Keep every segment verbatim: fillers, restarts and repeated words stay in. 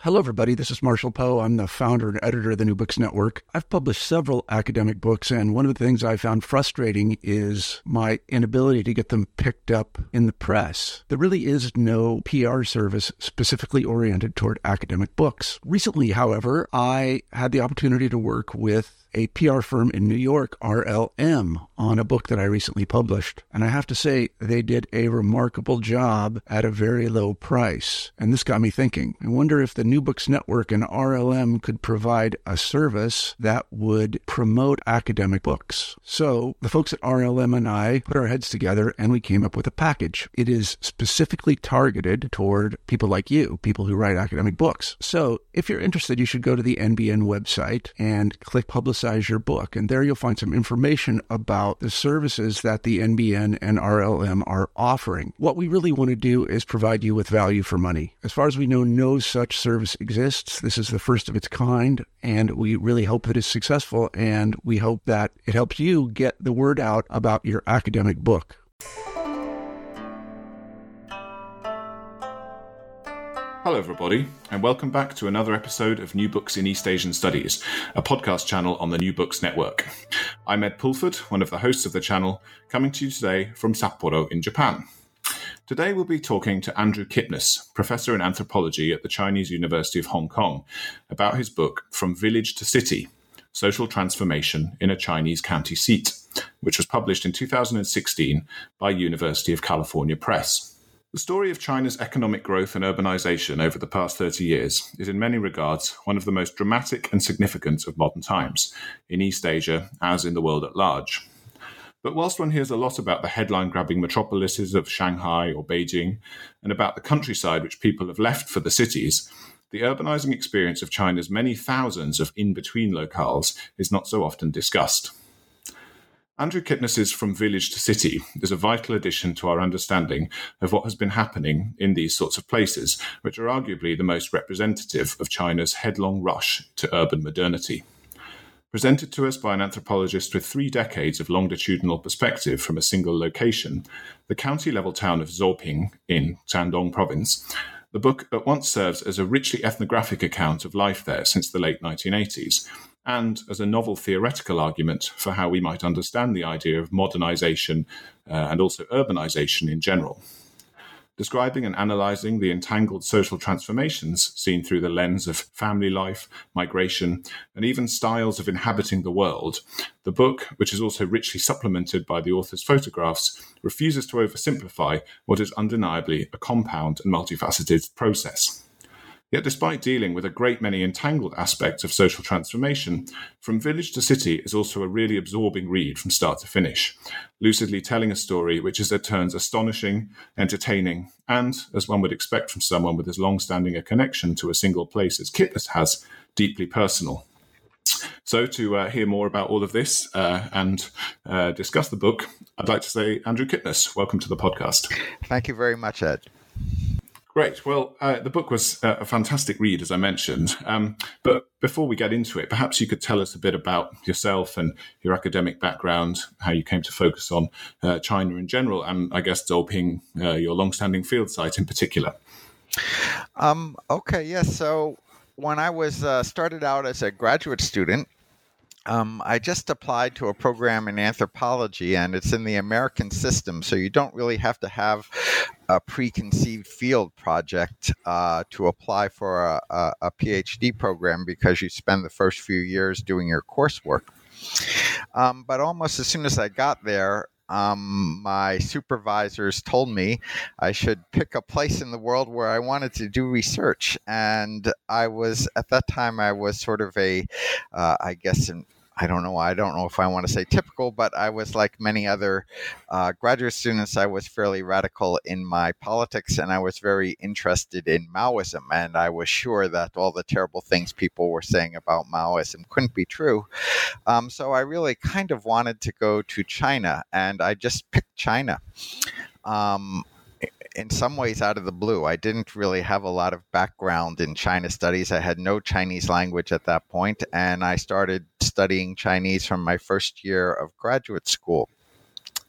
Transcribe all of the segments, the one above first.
Hello, everybody. This is Marshall Poe. I'm the founder and editor of the New Books Network. I've published several academic books, and one of the things I found frustrating is my inability to get them picked up in the press. There really is no P R service specifically oriented toward academic books. Recently, however, I had the opportunity to work with a P R firm in New York, R L M, on a book that I recently published. And I have to say, they did a remarkable job at a very low price. And this got me thinking. I wonder if the New Books Network and R L M could provide a service that would promote academic books. So the folks at R L M and I put our heads together and we came up with a package. It is specifically targeted toward people like you, people who write academic books. So if you're interested, you should go to the N B N website and click Publicize your book. And there you'll find some information about the services that the N B N and R L M are offering. What we really want to do is provide you with value for money. As far as we know, no such service exists. This is the first of its kind, and we really hope that it's successful, and we hope that it helps you get the word out about your academic book. Hello everybody, and welcome back to another episode of New Books in East Asian Studies, a podcast channel on the New Books Network. I'm Ed Pulford, one of the hosts of the channel, coming to you today from Sapporo in Japan. Today we'll be talking to Andrew Kipnis, Professor in Anthropology at the Chinese University of Hong Kong, about his book From Village to City, Social Transformation in a Chinese County Seat, which was published in two thousand sixteen by University of California Press. The story of China's economic growth and urbanization over the past thirty years is in many regards one of the most dramatic and significant of modern times, in East Asia as in the world at large. But whilst one hears a lot about the headline-grabbing metropolises of Shanghai or Beijing, and about the countryside which people have left for the cities, the urbanizing experience of China's many thousands of in-between locales is not so often discussed. Andrew Kipnis's From Village to City is a vital addition to our understanding of what has been happening in these sorts of places, which are arguably the most representative of China's headlong rush to urban modernity. Presented to us by an anthropologist with three decades of longitudinal perspective from a single location, the county-level town of Zhouping in Shandong province, the book at once serves as a richly ethnographic account of life there since the late nineteen eighties, and as a novel theoretical argument for how we might understand the idea of modernization uh, and also urbanization in general. Describing and analyzing the entangled social transformations seen through the lens of family life, migration, and even styles of inhabiting the world, the book, which is also richly supplemented by the author's photographs, refuses to oversimplify what is undeniably a compound and multifaceted process. Yet despite dealing with a great many entangled aspects of social transformation, From Village to City is also a really absorbing read from start to finish, lucidly telling a story which is at turns astonishing, entertaining, and, as one would expect from someone with as long-standing a connection to a single place as Kipnis has, deeply personal. So to uh, hear more about all of this uh, and uh, discuss the book, I'd like to say, Andrew Kipnis, welcome to the podcast. Thank you very much, Ed. Great. Well, uh, the book was uh, a fantastic read, as I mentioned. Um, but before we get into it, perhaps you could tell us a bit about yourself and your academic background, how you came to focus on uh, China in general, and I guess Zhouping, uh, your long-standing field site in particular. Um, okay, yes. So when I was uh, started out as a graduate student, Um, I just applied to a program in anthropology, and it's in the American system, so you don't really have to have a preconceived field project uh, to apply for a, a, a PhD program because you spend the first few years doing your coursework. Um, but almost as soon as I got there, um, my supervisors told me I should pick a place in the world where I wanted to do research. And I was, at that time, I was sort of a, uh, I guess, an I don't know. I don't know if I want to say typical, but I was like many other uh, graduate students. I was fairly radical in my politics, and I was very interested in Maoism. And I was sure that all the terrible things people were saying about Maoism couldn't be true. Um, so I really kind of wanted to go to China, and I just picked China. Um, in some ways out of the blue. I didn't really have a lot of background in China studies. I had no Chinese language at that point, and I started studying Chinese from my first year of graduate school.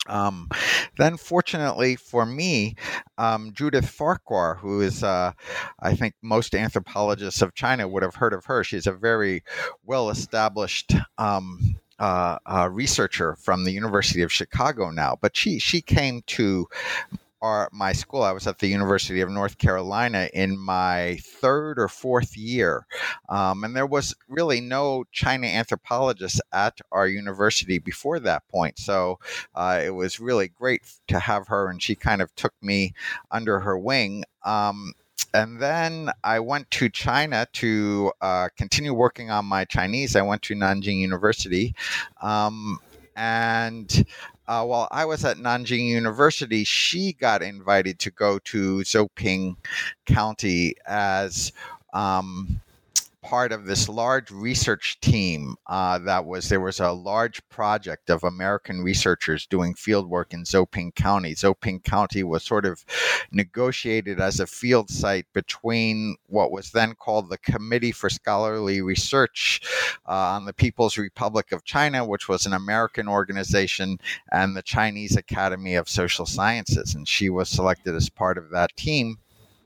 Um, then, fortunately for me, um, Judith Farquhar, who is, uh, I think most anthropologists of China would have heard of her. She's a very well-established um, uh, uh, researcher from the University of Chicago now. But she she came to our, my school. I was at the University of North Carolina in my third or fourth year. Um, and there was really no China anthropologist at our university before that point. So uh, it was really great to have her, and she kind of took me under her wing. Um, and then I went to China to uh, continue working on my Chinese. I went to Nanjing University. Um, and Uh, while I was at Nanjing University, she got invited to go to Zhouping County as um, part of this large research team. Uh, that was there was a large project of American researchers doing field work in Zhouping County. Zhouping County was sort of negotiated as a field site between what was then called the Committee for Scholarly Research uh, on the People's Republic of China, which was an American organization, and the Chinese Academy of Social Sciences. And she was selected as part of that team.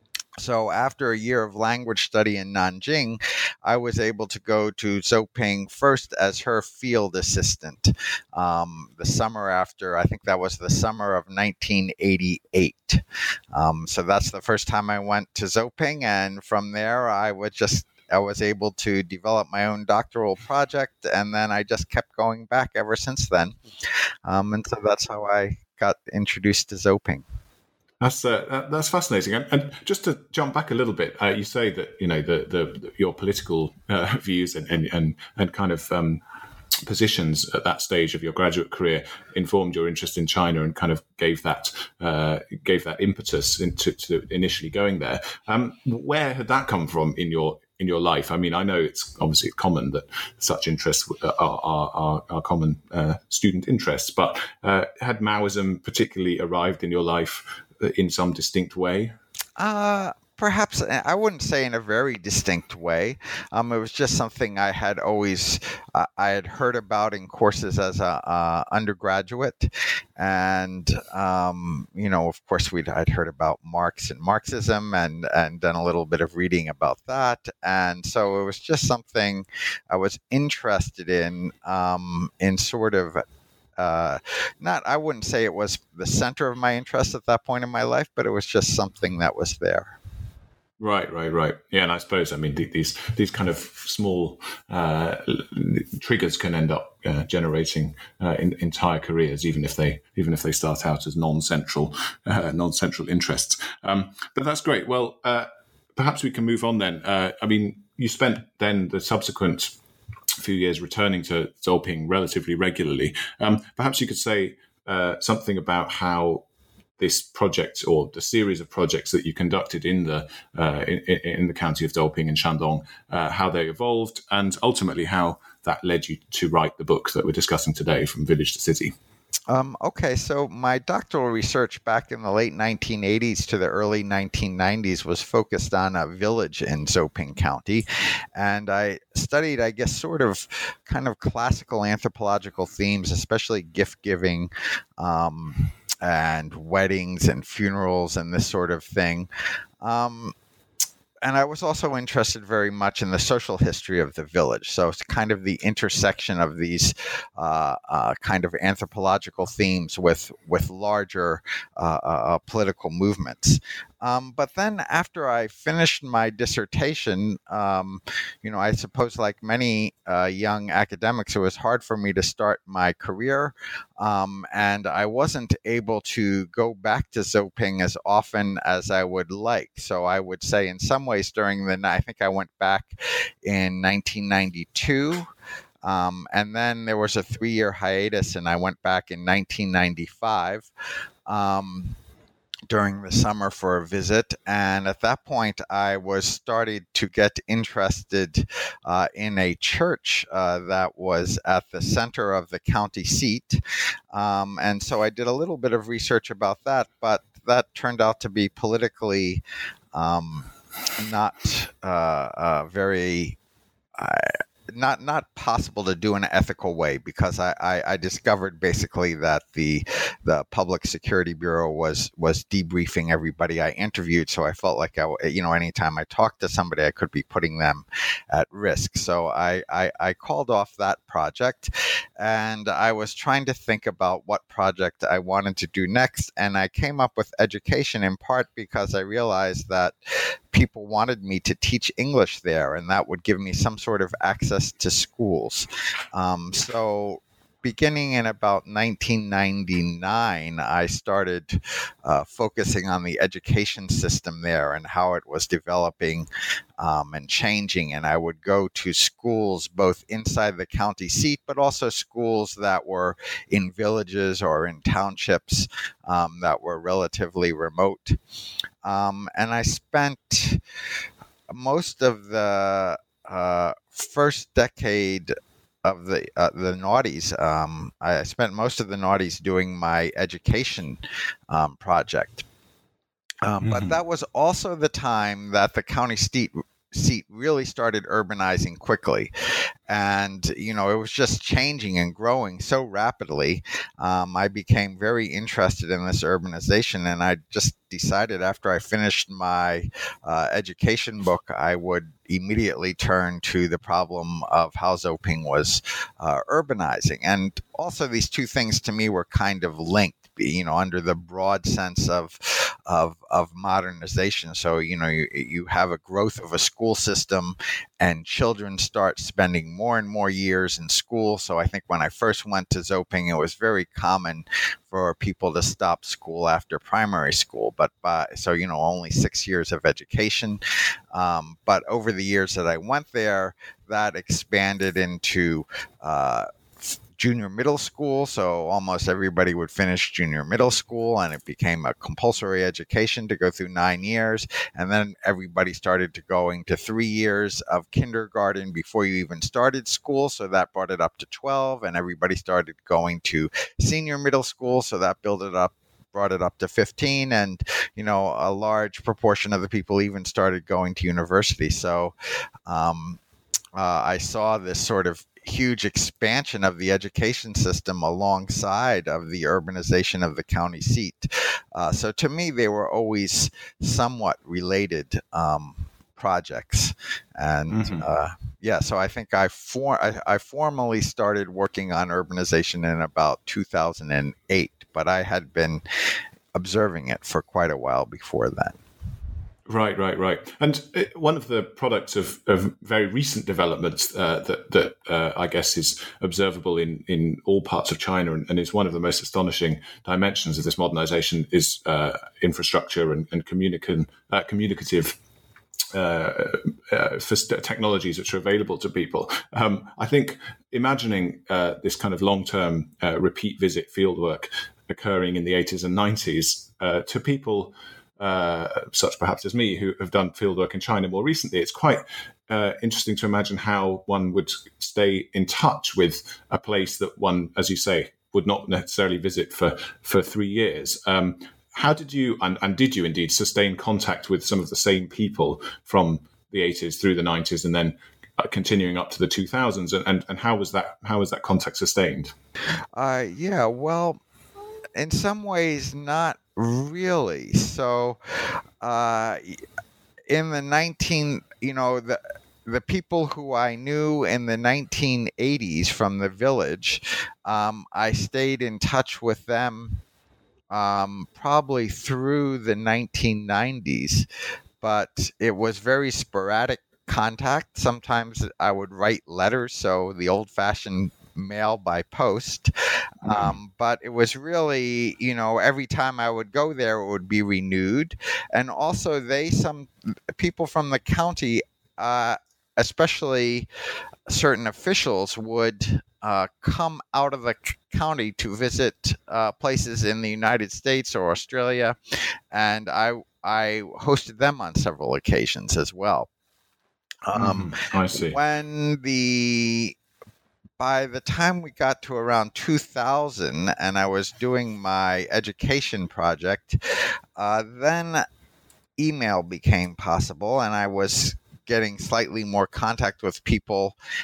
So after a year of language study in Nanjing, I was able to go to Zhouping first as her field assistant. Um, the summer after, I think that was the summer of nineteen eighty-eight. Um, so that's the first time I went to Zhouping, and from there I was just I was able to develop my own doctoral project, and then I just kept going back ever since then. Um, and so that's how I got introduced to Zhouping. That's uh, that's fascinating, and, and just to jump back a little bit, uh, you say that you know the the, the your political uh, views and, and and and kind of um, positions at that stage of your graduate career informed your interest in China and kind of gave that uh, gave that impetus into to initially going there. Um, where had that come from in your in your life? I mean, I know it's obviously common that such interests are are, are, are common uh, student interests, but uh, had Maoism particularly arrived in your life in some distinct way? Uh, perhaps I wouldn't say in a very distinct way. Um, it was just something I had always uh, I had heard about in courses as a uh, undergraduate, and um, you know, of course, we'd I'd heard about Marx and Marxism, and and done a little bit of reading about that, and so it was just something I was interested in, um, in sort of. Uh, not, I wouldn't say it was the center of my interest at that point in my life, but it was just something that was there. Right, right, right. Yeah, and I suppose I mean these these kind of small uh, triggers can end up uh, generating uh, in, entire careers, even if they even if they start out as non-central uh, non-central interests. Um, but that's great. Well, uh, perhaps we can move on then. Uh, I mean, you spent then the subsequent few years returning to Zhouping relatively regularly. Um, perhaps you could say uh, something about how this project or the series of projects that you conducted in the uh, in, in the county of Zhouping in Shandong, uh, how they evolved, and ultimately how that led you to write the book that we're discussing today, From Village to City. Um, okay, so my doctoral research back in the late nineteen eighties to the early nineteen nineties was focused on a village in Zhouping County. And I studied, I guess, sort of kind of classical anthropological themes, especially gift giving, um, and weddings and funerals and this sort of thing. Um, And I was also interested very much in the social history of the village. So it's kind of the intersection of these uh, uh, kind of anthropological themes with with larger uh, uh, political movements. Um, but then after I finished my dissertation, um, you know, I suppose like many uh, young academics, it was hard for me to start my career. Um, and I wasn't able to go back to Zhouping as often as I would like. So I would say in some ways during the, I think I went back in nineteen ninety-two. Um, and then there was a three-year hiatus, and I went back in nineteen ninety-five. Um, during the summer for a visit. And at that point, I was starting to get interested uh, in a church uh, that was at the center of the county seat. Um, and so I did a little bit of research about that, but that turned out to be politically um, not uh, uh, very... Uh, not not possible to do in an ethical way, because I, I, I discovered basically that the the Public Security Bureau was was debriefing everybody I interviewed, so I felt like I, you know, anytime I talked to somebody, I could be putting them at risk. So I, I, I called off that project, and I was trying to think about what project I wanted to do next, and I came up with education in part because I realized that people wanted me to teach English there, and that would give me some sort of access to schools. Um, so beginning in about nineteen ninety-nine, I started uh, focusing on the education system there and how it was developing um, and changing. And I would go to schools both inside the county seat, but also schools that were in villages or in townships um, that were relatively remote. Um, and I spent most of the uh, first decade of the uh, the noughties. Um, I spent most of the noughties doing my education um, project. Um, mm-hmm. But that was also the time that the county seat seat really started urbanizing quickly. And, you know, it was just changing and growing so rapidly. Um, I became very interested in this urbanization, and I just decided after I finished my uh, education book, I would immediately turn to the problem of how Zoping was uh, urbanizing. And also these two things to me were kind of linked, you know, under the broad sense of of of modernization. So, you know, you, you have a growth of a school system, and children start spending more and more years in school. So I think when I first went to Zoping, it was very common for people to stop school after primary school. But by, so, you know, only six years of education. Um, but over the years that I went there, that expanded into uh, junior middle school. So almost everybody would finish junior middle school, and it became a compulsory education to go through nine years. And then everybody started to going to three years of kindergarten before you even started school. So that brought it up to twelve, and everybody started going to senior middle school. So that built it up brought it up to fifteen, and, you know, a large proportion of the people even started going to university. So um, uh, I saw this sort of huge expansion of the education system alongside of the urbanization of the county seat. Uh, so to me, they were always somewhat related um, projects. And mm-hmm. uh, yeah, so I think I, for, I, I formally started working on urbanization in about two thousand eight, but I had been observing it for quite a while before then. Right, right, right. And it, one of the products of, of very recent developments uh, that, that uh, I guess is observable in, in all parts of China, and, and is one of the most astonishing dimensions of this modernization, is uh, infrastructure and, and communican, uh, communicative uh, uh, technologies which are available to people. Um, I think imagining uh, this kind of long-term uh, repeat visit fieldwork occurring in the eighties and nineties uh, to people Uh, such perhaps as me, who have done fieldwork in China more recently, it's quite uh, interesting to imagine how one would stay in touch with a place that one, as you say, would not necessarily visit for, for three years. Um, how did you, and, and did you indeed, sustain contact with some of the same people from the eighties through the nineties, and then uh, continuing up to the two thousands? And, and, and how was that, how was that contact sustained? Uh, yeah, well, in some ways, not really. So, uh, in the nineteen, you know, the the people who I knew in the nineteen eighties from the village, um, I stayed in touch with them um, probably through the nineteen nineties, but it was very sporadic contact. Sometimes I would write letters, so the old-fashioned mail by post. Um, but it was really, you know, every time I would go there, it would be renewed. And also they, some people from the county, uh, especially certain officials, would uh, come out of the county to visit uh, places in the United States or Australia. And I, I hosted them on several occasions as well. Um, mm, I see. When the By the time we got to around two thousand and I was doing my education project, uh, then email became possible, and I was getting slightly more contact with people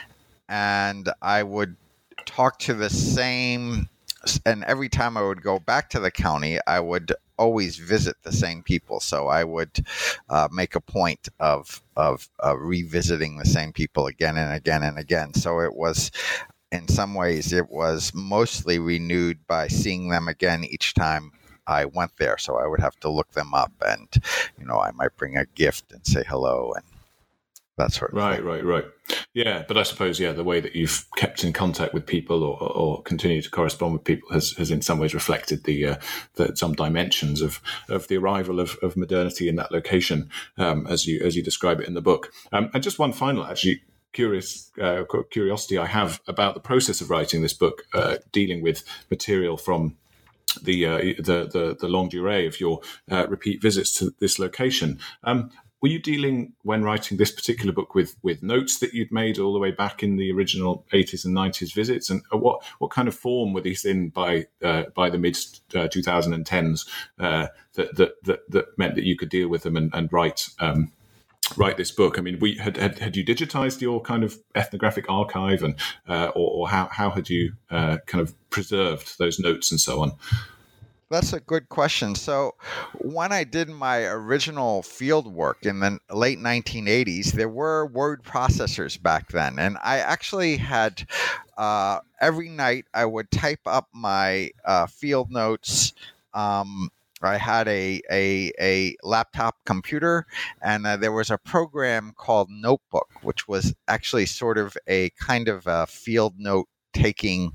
and I would talk to the same, and every time I would go back to the county, I would always visit the same people. So I would uh, make a point of of uh, revisiting the same people again and again and again. So it was, in some ways, it was mostly renewed by seeing them again each time I went there. So I would have to look them up, and you know, I might bring a gift and say hello and that sort of right, thing. Right, right, right. Yeah, but I suppose, yeah, the way that you've kept in contact with people or, or continue to correspond with people has, has in some ways reflected the, uh, the some dimensions of, of the arrival of, of modernity in that location, um, as you as you describe it in the book. Um, and just one final, actually, curious uh, curiosity I have about the process of writing this book, uh, dealing with material from the uh, the, the the longue durée of your uh, repeat visits to this location. Um, Were you dealing, when writing this particular book, with, with notes that you'd made all the way back in the original eighties and nineties visits? And what, what kind of form were these in by uh, by the mid uh, twenty tens uh, that, that that that meant that you could deal with them and, and write um, write this book? I mean, we had had, had you digitized your kind of ethnographic archive, and uh, or, or how how had you uh, kind of preserved those notes and so on? That's a good question. So when I did my original field work in the late nineteen eighties, there were word processors back then. And I actually had, uh, every night I would type up my uh, field notes. Um, I had a, a, a laptop computer, and uh, there was a program called Notebook, which was actually sort of a kind of a field note taking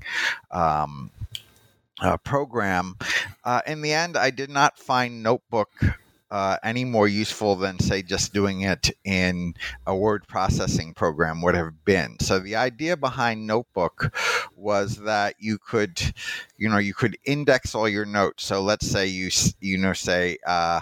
um Uh, program. Uh, in the end, I did not find Notebook uh, any more useful than, say, just doing it in a word processing program would have been. So the idea behind Notebook was that you could, you know, you could index all your notes. So let's say you, you know, say, uh,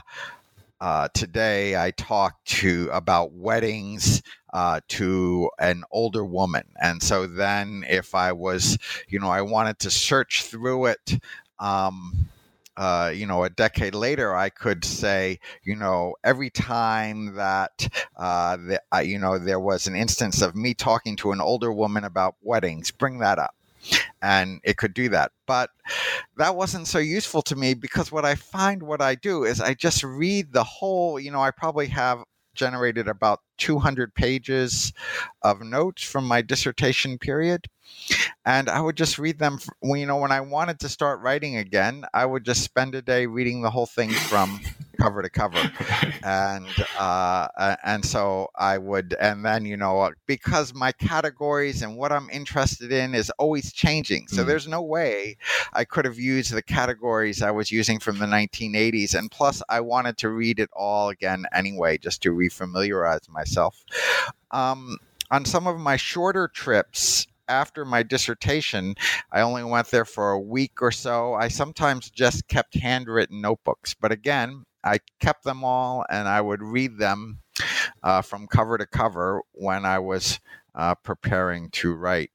Uh, today I talked to about weddings uh, to an older woman. And so then if I was, you know, I wanted to search through it, um, uh, you know, a decade later, I could say, you know, every time that, uh, the, uh, you know, there was an instance of me talking to an older woman about weddings, bring that up. And it could do that. But that wasn't so useful to me, because what I find what I do is I just read the whole, you know, I probably have generated about two hundred pages of notes from my dissertation period. And I would just read them. You know, when I wanted to start writing again, I would just spend a day reading the whole thing from cover to cover. And uh, and so I would, and then, you know, because my categories and what I'm interested in is always changing. So mm. there's no way I could have used the categories I was using from the nineteen eighties. And plus, I wanted to read it all again anyway, just to refamiliarize myself. Um, on some of my shorter trips, after my dissertation, I only went there for a week or so. I sometimes just kept handwritten notebooks. But again, I kept them all, and I would read them uh, from cover to cover when I was uh, preparing to write.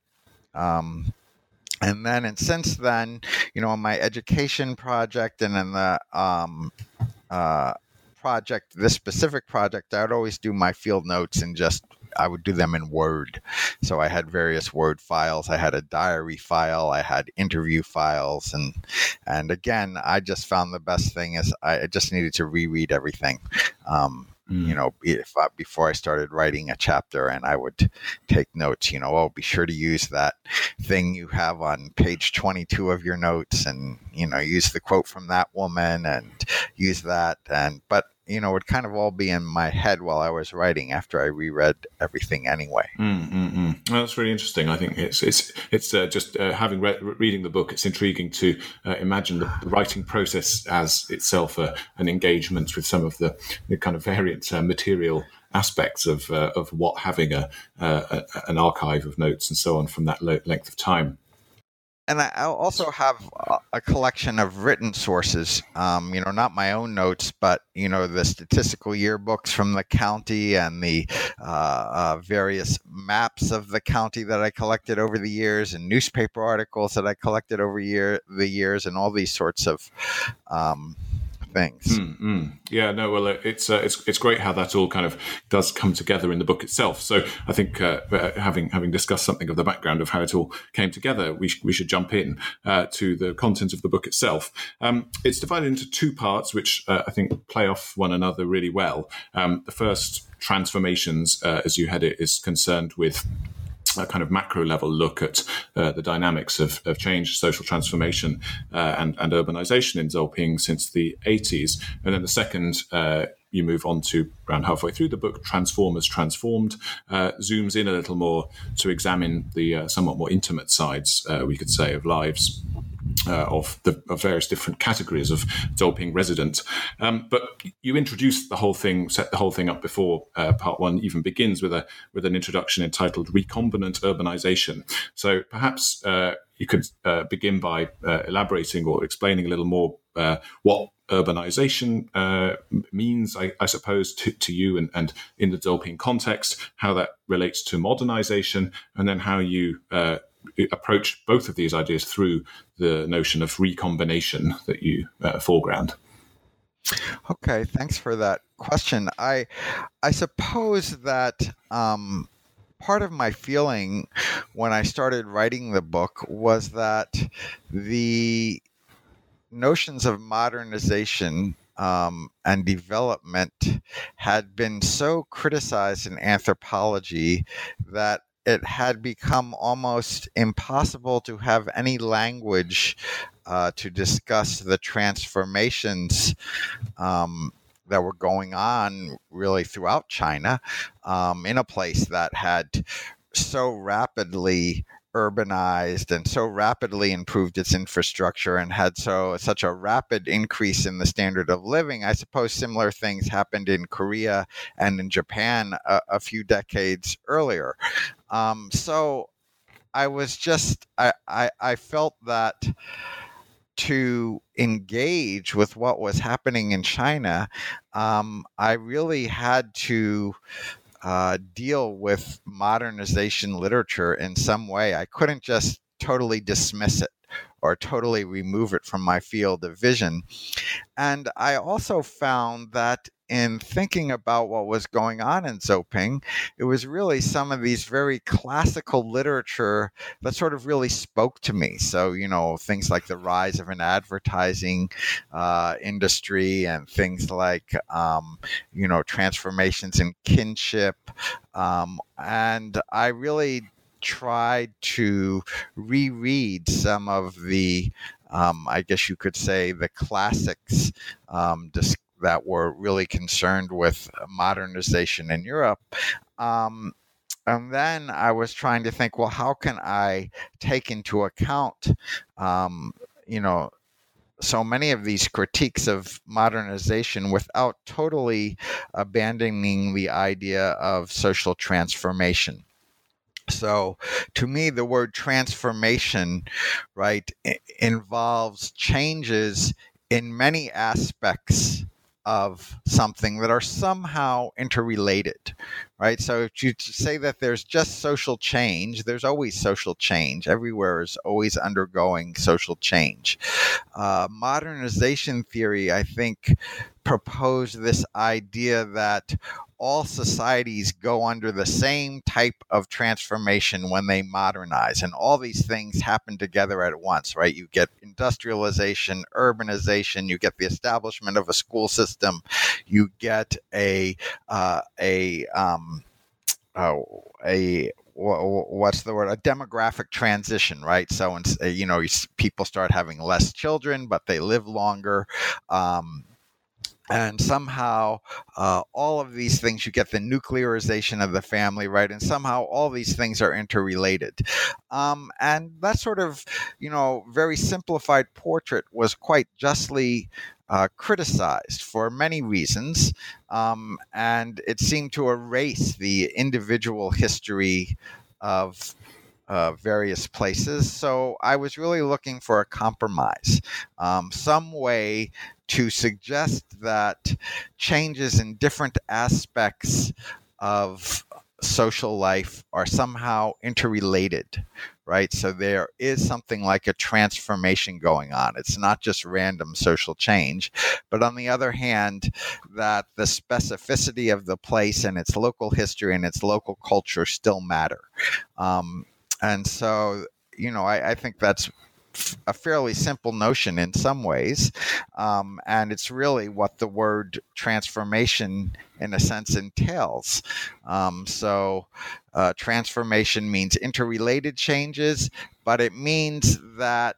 Um, and then, and since then, you know, in my education project and in the um, uh, project, this specific project, I would always do my field notes and just I would do them in Word. So I had various Word files. I had a diary file. I had interview files. And and again, I just found the best thing is I just needed to reread everything, um, mm. you know, if I, before I started writing a chapter. And I would take notes, you know, oh, be sure to use that thing you have on page twenty-two of your notes, and, you know, use the quote from that woman and use that. And but you know, it would kind of all be in my head while I was writing after I reread everything anyway. Mm, mm, mm. Well, that's really interesting. I think it's it's it's uh, just uh, having read reading the book, it's intriguing to uh, imagine the, the writing process as itself uh, an engagement with some of the, the kind of variant uh, material aspects of uh, of what having a, uh, a an archive of notes and so on from that length of time. And I also have a collection of written sources, um, you know, not my own notes, but, you know, the statistical yearbooks from the county and the uh, uh, various maps of the county that I collected over the years, and newspaper articles that I collected over year, the years, and all these sorts of um, things. Mm-hmm. Yeah, no, well, it's uh, it's it's great how that all kind of does come together in the book itself. So I think uh, having having discussed something of the background of how it all came together, we sh- we should jump in uh, to the content of the book itself. Um, it's divided into two parts, which uh, I think play off one another really well. Um, the first, Transformations, uh, as you had it, is concerned with a kind of macro level look at uh, the dynamics of, of change, social transformation, uh, and, and urbanization in Zolping since the eighties. And then the second, uh, you move on to around halfway through the book, Transformers Transformed, uh, zooms in a little more to examine the uh, somewhat more intimate sides, uh, we could say, of lives Uh, of the of various different categories of Zolping resident. Um, but you introduced the whole thing, set the whole thing up before uh, part one even begins with a with an introduction entitled Recombinant Urbanization. So perhaps uh, you could uh, begin by uh, elaborating or explaining a little more uh, what urbanization uh, means, I, I suppose, to, to you and, and in the Zolping context, how that relates to modernization, and then how you uh, approach both of these ideas through the notion of recombination that you uh, foreground. Okay, thanks for that question. I I suppose that um, part of my feeling when I started writing the book was that the notions of modernization um, and development had been so criticized in anthropology that it had become almost impossible to have any language uh, to discuss the transformations um, that were going on really throughout China, um, in a place that had so rapidly urbanized and so rapidly improved its infrastructure and had so such a rapid increase in the standard of living. I suppose similar things happened in Korea and in Japan a, a few decades earlier. Um, so I was just, I, I, I felt that to engage with what was happening in China, um, I really had to Uh, deal with modernization literature in some way. I couldn't just totally dismiss it or totally remove it from my field of vision. And I also found that in thinking about what was going on in Zolping, it was really some of these very classical literature that sort of really spoke to me. So, you know, things like the rise of an advertising uh, industry and things like, um, you know, transformations in kinship. Um, and I really tried to reread some of the, um, I guess you could say, the classics um, dis- that were really concerned with modernization in Europe. Um, and then I was trying to think, well, how can I take into account, um, you know, so many of these critiques of modernization without totally abandoning the idea of social transformation. So to me, the word transformation, right, I- involves changes in many aspects of something that are somehow interrelated, right? So if you say that there's just social change, there's always social change. Everywhere is always undergoing social change. Uh, modernization theory, I think, proposed this idea that all societies go under the same type of transformation when they modernize, and all these things happen together at once, right? You get industrialization, urbanization, you get the establishment of a school system, you get a uh, a um, uh, a what's the word? A demographic transition, right? So, you know, people start having less children, but they live longer. Um, And somehow uh, all of these things, you get the nuclearization of the family, right? And somehow all these things are interrelated. Um, and that sort of, you know, very simplified portrait was quite justly uh, criticized for many reasons. Um, and it seemed to erase the individual history of Uh, various places. So I was really looking for a compromise, um, some way to suggest that changes in different aspects of social life are somehow interrelated, right? So there is something like a transformation going on. It's not just random social change, but on the other hand, that the specificity of the place and its local history and its local culture still matter. Um, and so, you know, I, I think that's a fairly simple notion in some ways, um, and it's really what the word transformation in a sense entails. Um, so uh, transformation means interrelated changes, but it means that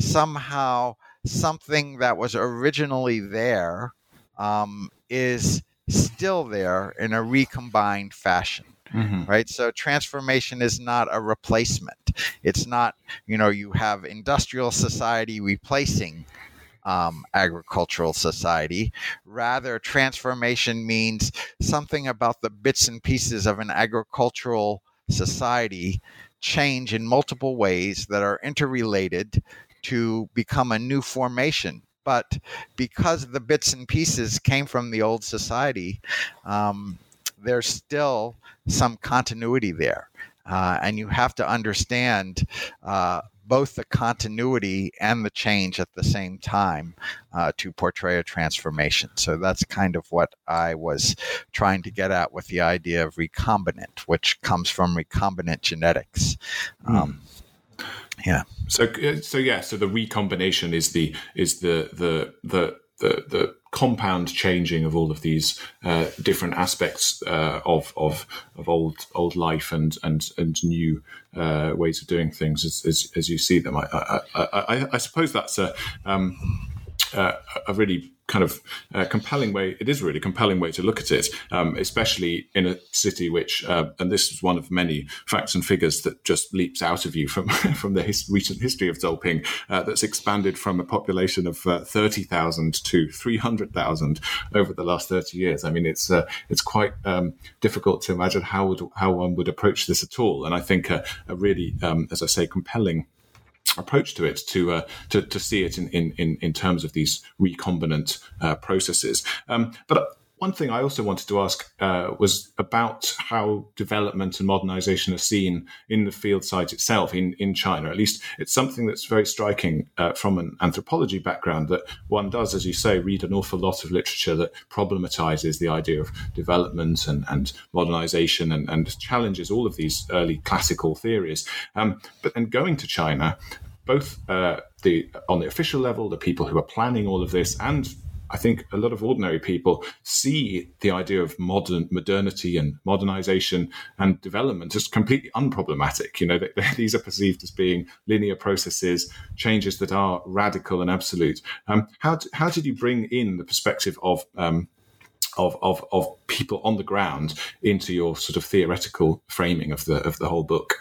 somehow something that was originally there um, is still there in a recombined fashion. Mm-hmm. Right. So transformation is not a replacement. It's not, you know, you have industrial society replacing um, agricultural society. Rather, transformation means something about the bits and pieces of an agricultural society change in multiple ways that are interrelated to become a new formation. But because the bits and pieces came from the old society, um, there's still some continuity there. Uh, and you have to understand uh, both the continuity and the change at the same time uh, to portray a transformation. So that's kind of what I was trying to get at with the idea of recombinant, which comes from recombinant genetics. Um, mm. Yeah. So, so yeah. So the recombination is the is the the the the the compound changing of all of these uh, different aspects uh, of of of old old life and and and new uh, ways of doing things as as, as you see them. I I, I, I suppose that's a um, uh, a really kind of uh, compelling way. It is a really compelling way to look at it, um, especially in a city which, uh, and this is one of many facts and figures that just leaps out of you from from the his, recent history of Zolping, uh, that's expanded from a population of uh, thirty thousand to three hundred thousand over the last thirty years. I mean, it's uh, it's quite um, difficult to imagine how would how one would approach this at all. And I think a, a really, um, as I say, compelling approach to it to uh, to to see it in in in terms of these recombinant uh, processes. Um, but one thing I also wanted to ask uh, was about how development and modernization are seen in the field site itself in, in China. At least it's something that's very striking uh, from an anthropology background, that one does, as you say, read an awful lot of literature that problematizes the idea of development and, and modernization and, and challenges all of these early classical theories. Um, but then going to China, both uh, the on the official level, the people who are planning all of this, and I think a lot of ordinary people see the idea of modern modernity and modernization and development as completely unproblematic. You know, they, they, these are perceived as being linear processes, changes that are radical and absolute. Um, how how did you bring in the perspective of um, of of of people on the ground into your sort of theoretical framing of the of the whole book?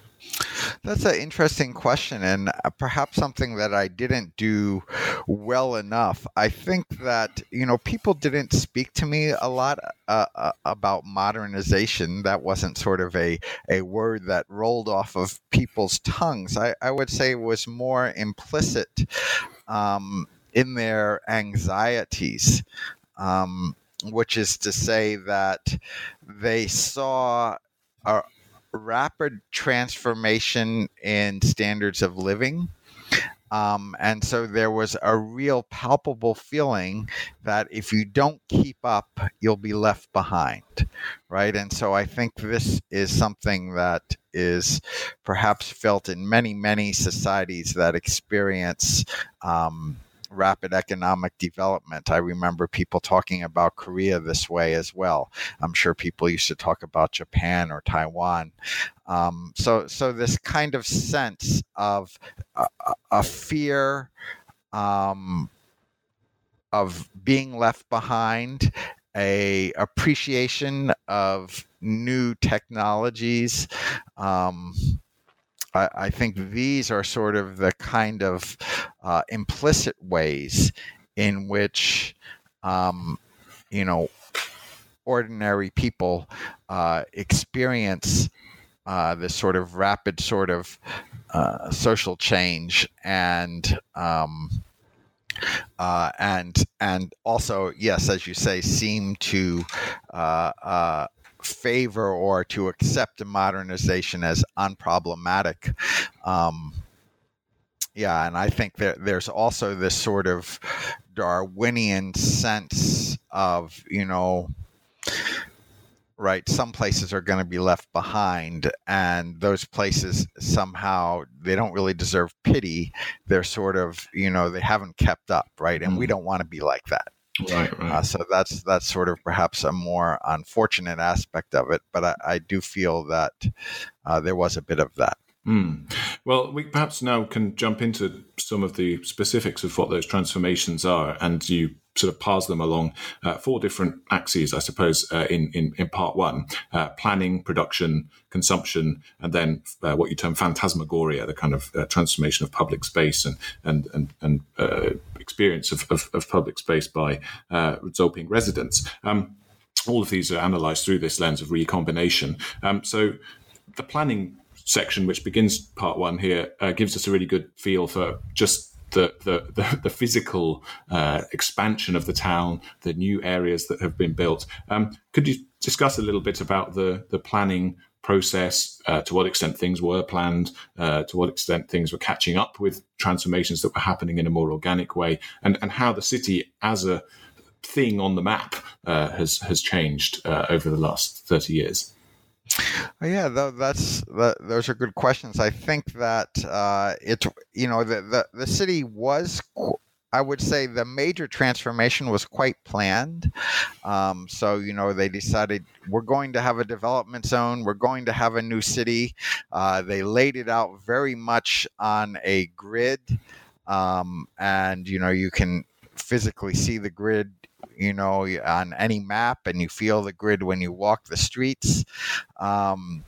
That's an interesting question, and perhaps something that I didn't do well enough. I think that, you know, people didn't speak to me a lot uh, about modernization. That wasn't sort of a, a word that rolled off of people's tongues. I, I would say it was more implicit um, in their anxieties, um, which is to say that they saw a rapid transformation in standards of living. Um, and so there was a real palpable feeling that if you don't keep up, you'll be left behind, right? And so I think this is something that is perhaps felt in many, many societies that experience um, rapid economic development. I remember people talking about Korea this way as well. I'm sure people used to talk about Japan or Taiwan. Um, so, so this kind of sense of a, a fear um, of being left behind, a appreciation of new technologies. Um, I, I think these are sort of the kind of uh, implicit ways in which, um, you know, ordinary people uh, experience uh, this sort of rapid sort of uh, social change, and um, uh, and and also, yes, as you say, seem to uh, uh, favor or to accept a modernization as unproblematic. Um, yeah, and I think that there's also this sort of Darwinian sense of, you know, right, some places are going to be left behind, and those places somehow, they don't really deserve pity. They're sort of, you know, they haven't kept up, right? And mm. we don't want to be like that. Right, right. Uh, so that's that's sort of perhaps a more unfortunate aspect of it, but I, I do feel that uh, there was a bit of that. Mm. Well, we perhaps now can jump into some of the specifics of what those transformations are, and you sort of parse them along uh, four different axes, I suppose, uh, in, in, in part one, uh, planning, production, consumption, and then uh, what you term phantasmagoria, the kind of uh, transformation of public space and and and, and uh, experience of, of, of public space by uh, Zoping residents. Um, all of these are analysed through this lens of recombination. Um, so the planning section, which begins part one here, uh, gives us a really good feel for just the the, the, the physical uh, expansion of the town, the new areas that have been built. Um, could you discuss a little bit about the, the planning process, uh, to what extent things were planned, uh, to what extent things were catching up with transformations that were happening in a more organic way, and, and how the city as a thing on the map uh, has, has changed uh, over the last thirty years? Yeah, that's that, those are good questions. I think that uh, it, you know, the, the the city was, I would say, the major transformation was quite planned. Um, so, you know, they decided we're going to have a development zone. We're going to have a new city. Uh, they laid it out very much on a grid, um, and you know, you can physically see the grid, you know, on any map, and you feel the grid when you walk the streets. Um,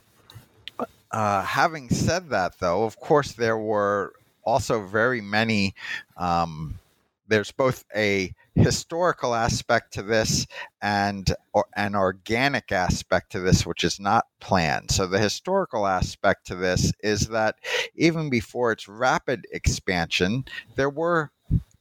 uh, having said that, though, of course, there were also very many, um, there's both a historical aspect to this and or, an organic aspect to this, which is not planned. So the historical aspect to this is that even before its rapid expansion, there were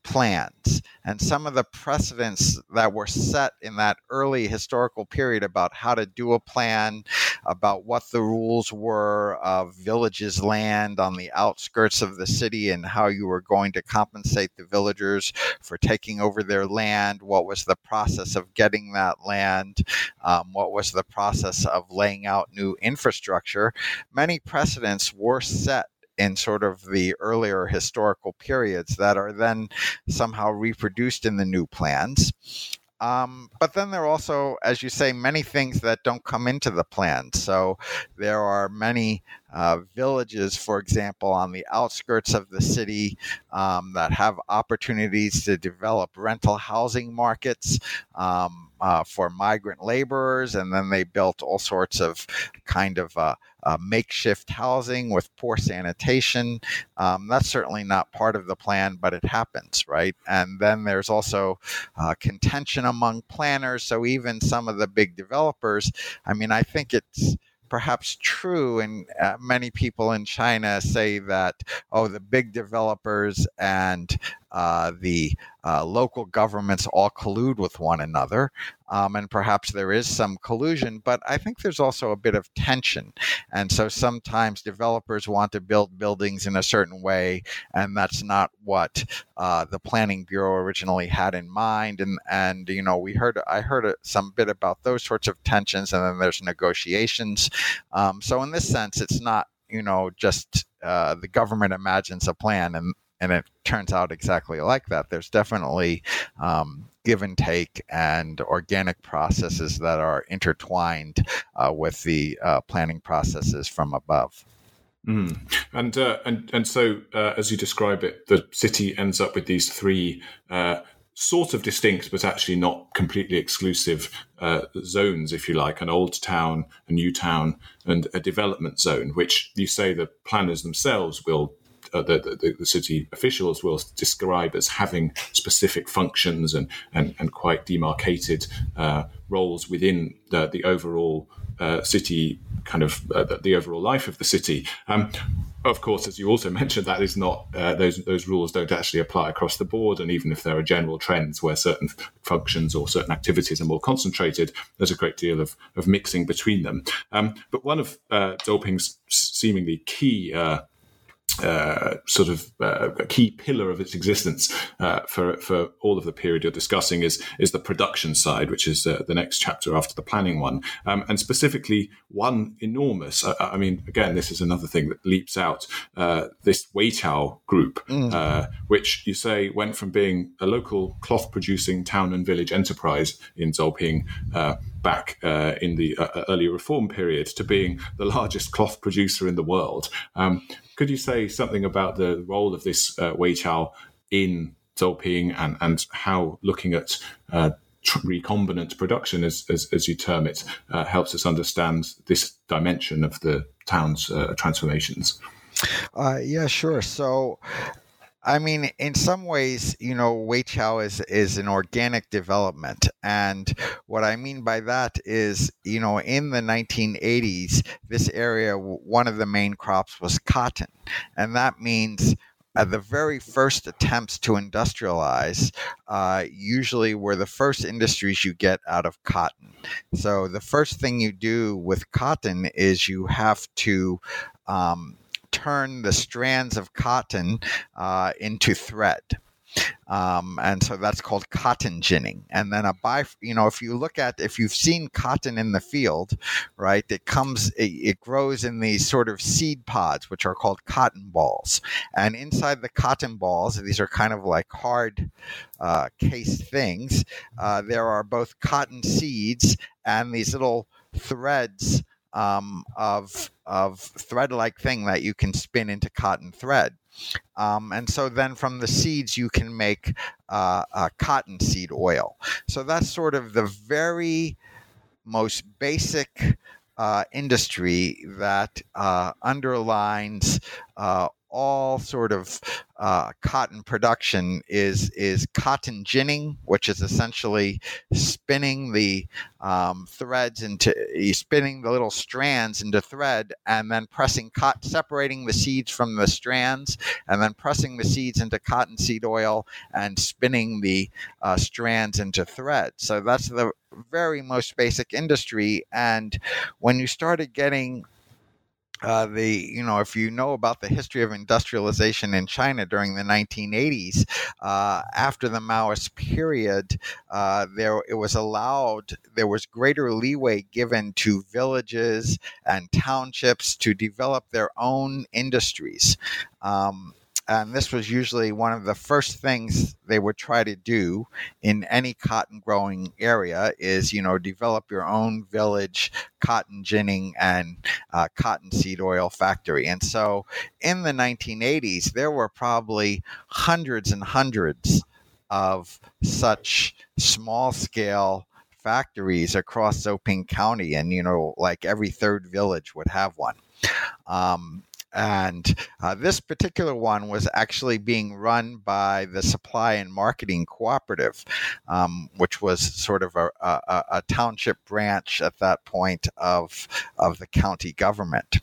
plans, and some of the precedents that were set in that early historical period about how to do a plan, about what the rules were of villages' land on the outskirts of the city and how you were going to compensate the villagers for taking over their land, what was the process of getting that land, um, what was the process of laying out new infrastructure. Many precedents were set in sort of the earlier historical periods that are then somehow reproduced in the new plans. Um, but then there are also, as you say, many things that don't come into the plan. So there are many uh, villages, for example, on the outskirts of the city um, that have opportunities to develop rental housing markets um, uh, for migrant laborers. And then they built all sorts of kind of uh, uh, makeshift housing with poor sanitation. Um, that's certainly not part of the plan, but it happens, right? And then there's also uh, contention among planners. So even some of the big developers, I mean, I think it's perhaps true, and uh, many people in China say that, oh, the big developers and uh, the uh, local governments all collude with one another, um, and perhaps there is some collusion, but I think there's also a bit of tension. And so sometimes developers want to build buildings in a certain way, and that's not what uh, the Planning Bureau originally had in mind. And, and you know, we heard I heard some bit about those sorts of tensions, and then there's negotiations. Um, so in this sense, it's not, you know, just uh, the government imagines a plan and and it turns out exactly like that. There's definitely um, give and take and organic processes that are intertwined uh, with the uh, planning processes from above. Mm. And, uh, and and so, uh, as you describe it, the city ends up with these three uh, sort of distinct, but actually not completely exclusive uh, zones, if you like, an old town, a new town, and a development zone, which you say the planners themselves will Uh, the, the, the city officials will describe as having specific functions and, and, and quite demarcated uh, roles within the, the overall uh, city, kind of uh, the, the overall life of the city. Um, of course, as you also mentioned, that is not uh, those those rules don't actually apply across the board. And even if there are general trends where certain functions or certain activities are more concentrated, there's a great deal of, of mixing between them. Um, but one of uh, Zolping's seemingly key uh, Uh, sort of uh, a key pillar of its existence uh, for for all of the period you're discussing is is the production side, which is uh, the next chapter after the planning one, um, and specifically one enormous. I, I mean, again, this is another thing that leaps out. Uh, this Weiqiao group, mm. uh, which you say went from being a local cloth-producing town and village enterprise in Zolping uh, back uh, in the uh, early reform period to being the largest cloth producer in the world. Um, Could you say something about the role of this uh, Weiqiao in Zolping and, and how looking at uh, recombinant production, as, as, as you term it, uh, helps us understand this dimension of the town's uh, transformations? Uh, yeah, sure. So, I mean, in some ways, you know, Weiqiao is, is an organic development. And what I mean by that is, you know, in the nineteen eighties, this area, one of the main crops was cotton. And that means uh, the very first attempts to industrialize uh, usually were the first industries you get out of cotton. So the first thing you do with cotton is you have to um, turn the strands of cotton uh, into thread. Um, and so that's called cotton ginning. And then a by, you know, if you look at, if you've seen cotton in the field, right, it comes, it, it grows in these sort of seed pods, which are called cotton balls. And inside the cotton balls, these are kind of like hard uh, case things. Uh, there are both cotton seeds and these little threads um, of of thread-like thing that you can spin into cotton thread. Um, and so then from the seeds, you can make uh, uh, cottonseed oil. So that's sort of the very most basic uh, industry that uh, underlines uh, all sort of uh, cotton production is is cotton ginning, which is essentially spinning the um, threads into spinning the little strands into thread, and then pressing cotton, separating the seeds from the strands, and then pressing the seeds into cottonseed oil and spinning the uh, strands into thread. So that's the very most basic industry. And when you started getting Uh, the you know if you know about the history of industrialization in China during the nineteen eighties, uh, after the Maoist period, uh, there it was allowed there was greater leeway given to villages and townships to develop their own industries. Um, And this was usually one of the first things they would try to do in any cotton growing area is, you know, develop your own village cotton ginning and uh, cottonseed oil factory. And so in the nineteen eighties, there were probably hundreds and hundreds of such small scale factories across Zoping County. And, you know, like every third village would have one. Um, And uh, this particular one was actually being run by the Supply and Marketing Cooperative, um, which was sort of a, a, a township branch at that point of, of the county government.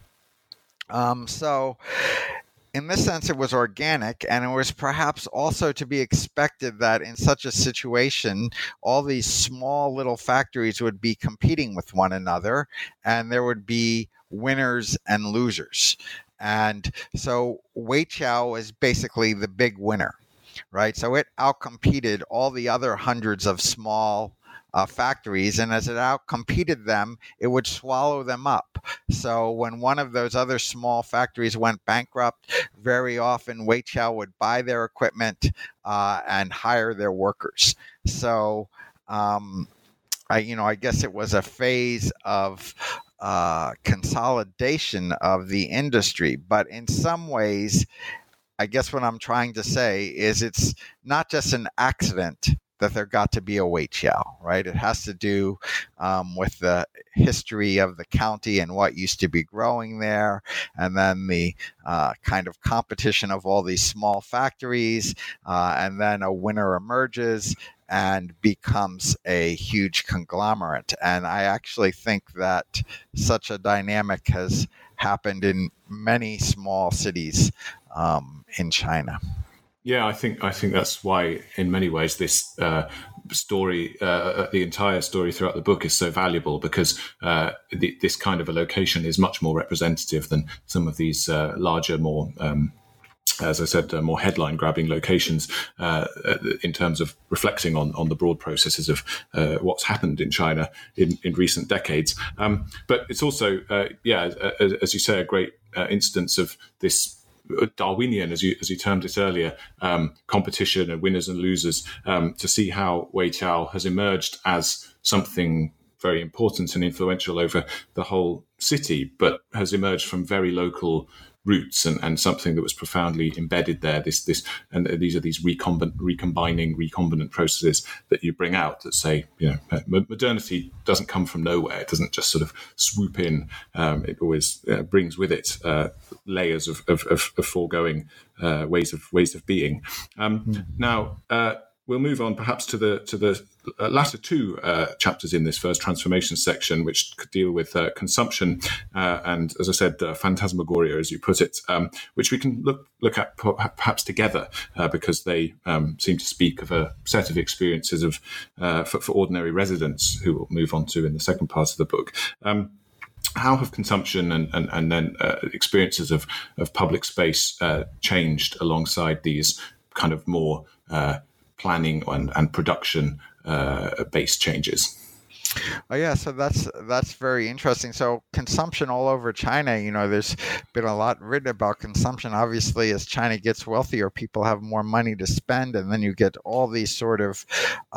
Um, so in this sense, it was organic, and it was perhaps also to be expected that in such a situation, all these small little factories would be competing with one another, and there would be winners and losers. And so Weiqiao is basically the big winner, right? So it outcompeted all the other hundreds of small uh, factories, and as it outcompeted them, it would swallow them up. So when one of those other small factories went bankrupt, very often Weiqiao would buy their equipment uh, and hire their workers. So, um, I, you know, I guess it was a phase of Uh, consolidation of the industry. But in some ways, I guess what I'm trying to say is it's not just an accident that there got to be a Weiqiao, right? It has to do um, with the history of the county and what used to be growing there, and then the uh, kind of competition of all these small factories, uh, and then a winner emerges, and becomes a huge conglomerate. And I actually think that such a dynamic has happened in many small cities um, in China. Yeah, I think I think that's why, in many ways, this uh, story, uh, the entire story throughout the book, is so valuable, because uh, the, this kind of a location is much more representative than some of these uh, larger, more, um, as I said, uh, more headline-grabbing locations uh, in terms of reflecting on, on the broad processes of uh, what's happened in China in, in recent decades. Um, but it's also, uh, yeah, as, as you say, a great uh, instance of this Darwinian, as you as you termed it earlier, um, competition and winners and losers, um, to see how Weiqiao has emerged as something very important and influential over the whole city, but has emerged from very local roots and, and something that was profoundly embedded there. This this and these are these recombin, recombining, recombinant processes that you bring out that say, you know, modernity doesn't come from nowhere. It doesn't just sort of swoop in. Um, it always uh, brings with it uh, layers of of, of, of foregoing uh, ways of ways of being. Um, mm. Now. Uh, We'll move on perhaps to the to the uh, latter two uh, chapters in this first transformation section, which could deal with uh, consumption uh, and, as I said, uh, phantasmagoria, as you put it, um, which we can look look at perhaps together uh, because they um, seem to speak of a set of experiences of uh, for, for ordinary residents, who we'll move on to in the second part of the book. Um, How have consumption and, and, and then uh, experiences of, of public space uh, changed alongside these kind of more uh, planning and, and production uh, based changes? Oh yeah, so that's that's very interesting. So consumption all over China, you know, there's been a lot written about consumption. Obviously, as China gets wealthier, people have more money to spend, and then you get all these sort of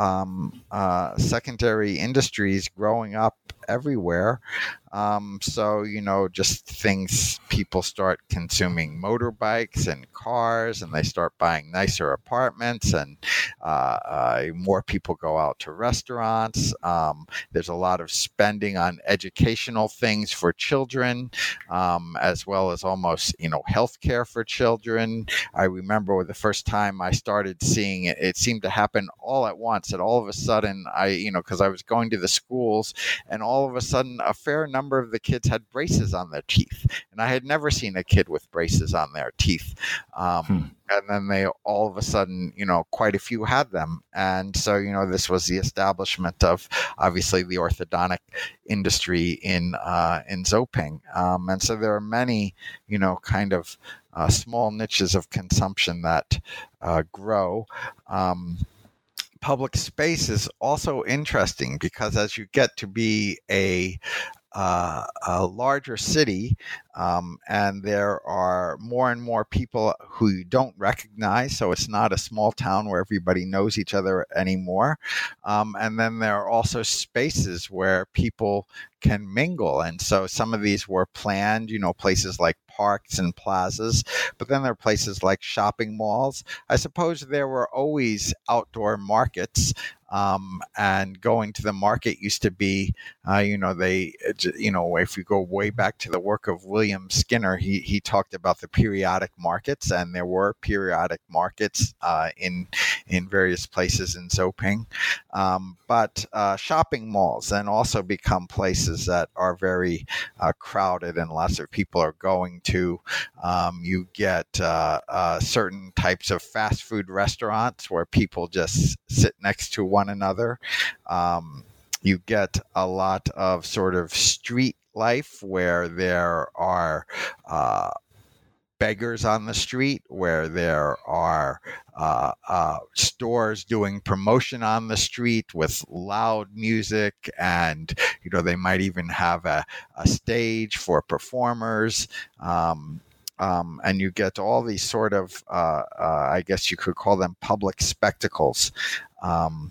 um, uh, secondary industries growing up everywhere. Um, so, you know, just things, people start consuming motorbikes and cars, and they start buying nicer apartments, and uh, uh, more people go out to restaurants. Um, there's a lot of spending on educational things for children, um, as well as almost, you know, healthcare for children. I remember the first time I started seeing it, it seemed to happen all at once. And all of a sudden, I, you know, because I was going to the schools, and all of a sudden, a fair number of the kids had braces on their teeth. And I had never seen a kid with braces on their teeth. Um, hmm. And then they all of a sudden, you know, quite a few had them. And so, you know, this was the establishment of obviously the orthodontic industry in uh, in Zoping. Um, and so there are many, you know, kind of uh, small niches of consumption that uh, grow. Um, public space is also interesting because as you get to be a Uh, a larger city, um, and there are more and more people who you don't recognize, so it's not a small town where everybody knows each other anymore. Um, and then there are also spaces where people can mingle, and so some of these were planned, you know, places like parks and plazas, but then there are places like shopping malls. I suppose there were always outdoor markets. Um, and going to the market used to be, uh, you know, they, you know, if you go way back to the work of William Skinner, he he talked about the periodic markets, and there were periodic markets uh, in in various places in Zoping. Um, but uh, shopping malls then also become places that are very uh, crowded, and lots of people are going to. Um, you get uh, uh, certain types of fast food restaurants where people just sit next to one one another. Um, you get a lot of sort of street life where there are uh, beggars on the street, where there are uh, uh, stores doing promotion on the street with loud music, and you know they might even have a, a stage for performers. Um, Um, and you get all these sort of, uh, uh, I guess you could call them public spectacles. Um,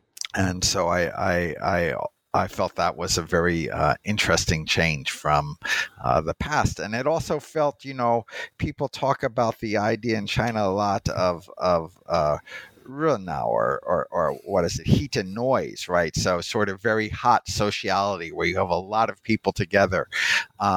and so I, I, I, I felt that was a very uh, interesting change from uh, the past. And it also felt, you know, people talk about the idea in China a lot of, of uh, Renao, or, or, or what is it, heat and noise, right? So sort of very hot sociality where you have a lot of people together. Um,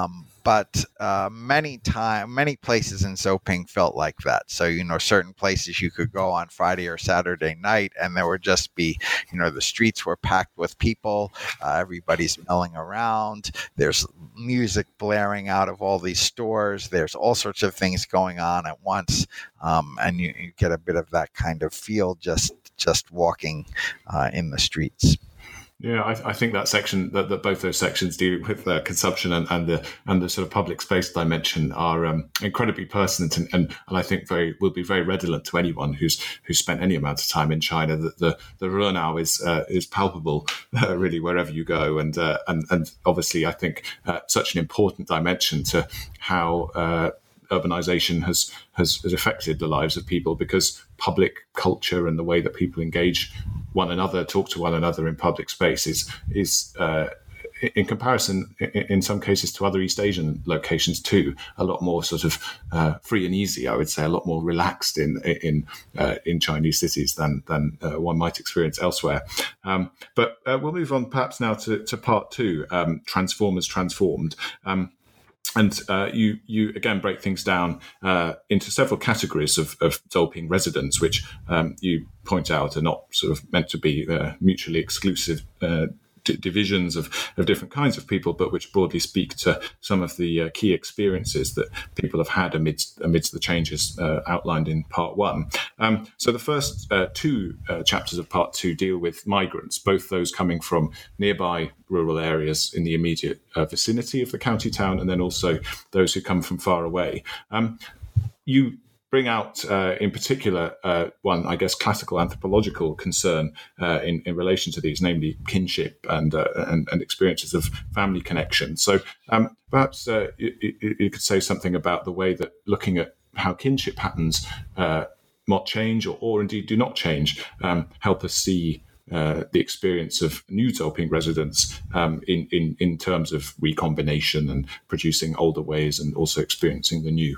but uh, many time, many places in Zoping felt like that. So, you know, certain places you could go on Friday or Saturday night, and there would just be, you know, the streets were packed with people. Uh, everybody's milling around. There's music blaring out of all these stores. There's all sorts of things going on at once, um, and you, you get a bit of that kind of feel just just walking uh, in the streets. Yeah, I, I think that section, that, that both those sections deal with uh, consumption and, and the and the sort of public space dimension are um, incredibly pertinent, and, and, and I think very will be very redolent to anyone who's who's spent any amount of time in China. That the the Renao is uh, is palpable, uh, really, wherever you go, and uh, and and obviously, I think uh, such an important dimension to how Uh, urbanization has, has has affected the lives of people, because public culture and the way that people engage one another, talk to one another in public space is is uh, in comparison, in some cases, to other East Asian locations too, a lot more sort of uh, free and easy. I would say a lot more relaxed in in uh, in Chinese cities than than uh, one might experience elsewhere. Um, but uh, we'll move on perhaps now to, to part two, um, Transformers Transformed. Um, And uh, you, you again break things down uh, into several categories of, of Zoping residents, which um, you point out are not sort of meant to be uh, mutually exclusive uh, d- divisions of, of different kinds of people, but which broadly speak to some of the uh, key experiences that people have had amidst amidst the changes uh, outlined in part one. Um, so the first uh, two uh, chapters of part two deal with migrants, both those coming from nearby rural areas in the immediate uh, vicinity of the county town, and then also those who come from far away. Um, you bring out, uh, in particular, uh, one, I guess, classical anthropological concern uh, in, in relation to these, namely kinship and, uh, and and experiences of family connection. So um, perhaps uh, you, you could say something about the way that looking at how kinship patterns uh, might change, or, or indeed do not change, um, help us see Uh, the experience of new Zoping residents um, in, in, in terms of recombination and producing older ways, and also experiencing the new.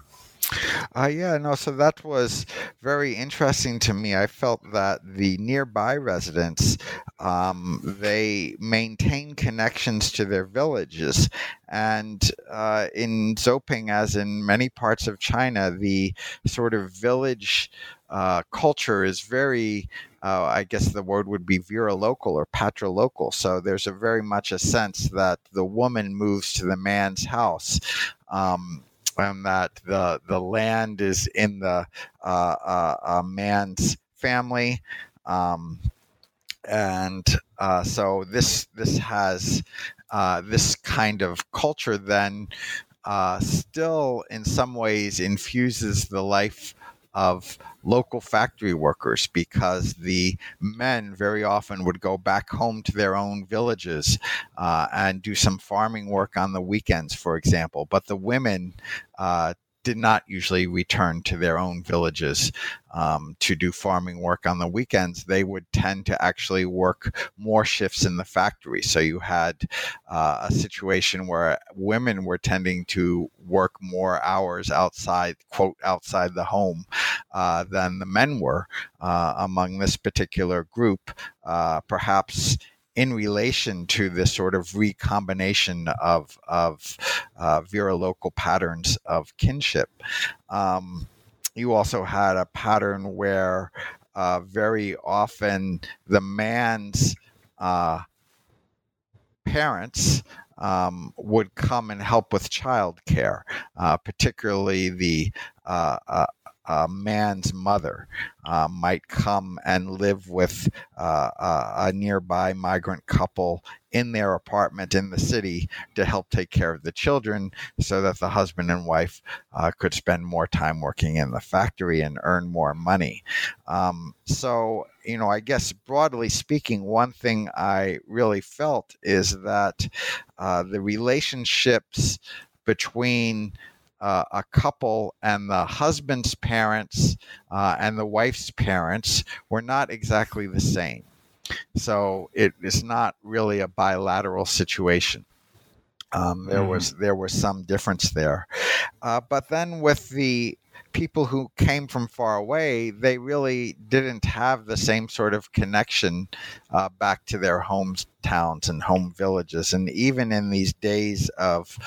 Uh, yeah, no, so that was very interesting to me. I felt that the nearby residents, um, they maintain connections to their villages. And uh, in Zoping, as in many parts of China, the sort of village uh, culture is very, uh, I guess the word would be vira-local or patrilocal. So there's a very much a sense that the woman moves to the man's house. Um, and that the the land is in the uh, uh, uh, man's family, um, and uh, so this this has uh, this kind of culture then uh, still in some ways infuses the life of local factory workers, because the men very often would go back home to their own villages uh, and do some farming work on the weekends, for example. But the women uh, did not usually return to their own villages um, to do farming work on the weekends. They would tend to actually work more shifts in the factory. So you had uh, a situation where women were tending to work more hours outside, quote, outside the home uh, than the men were uh, among this particular group, uh, perhaps in relation to this sort of recombination of, of uh, vira-local patterns of kinship. Um, you also had a pattern where uh, very often the man's uh, parents um, would come and help with childcare, uh, particularly the uh, uh, Uh, man's mother uh, might come and live with uh, a, a nearby migrant couple in their apartment in the city to help take care of the children, so that the husband and wife uh, could spend more time working in the factory and earn more money. Um, so, you know, I guess broadly speaking, one thing I really felt is that uh, the relationships between Uh, a couple and the husband's parents uh, and the wife's parents were not exactly the same. So it is not really a bilateral situation. Um, there mm. was there was some difference there. Uh, but then with the people who came from far away, they really didn't have the same sort of connection uh, back to their hometowns and home villages. And even in these days of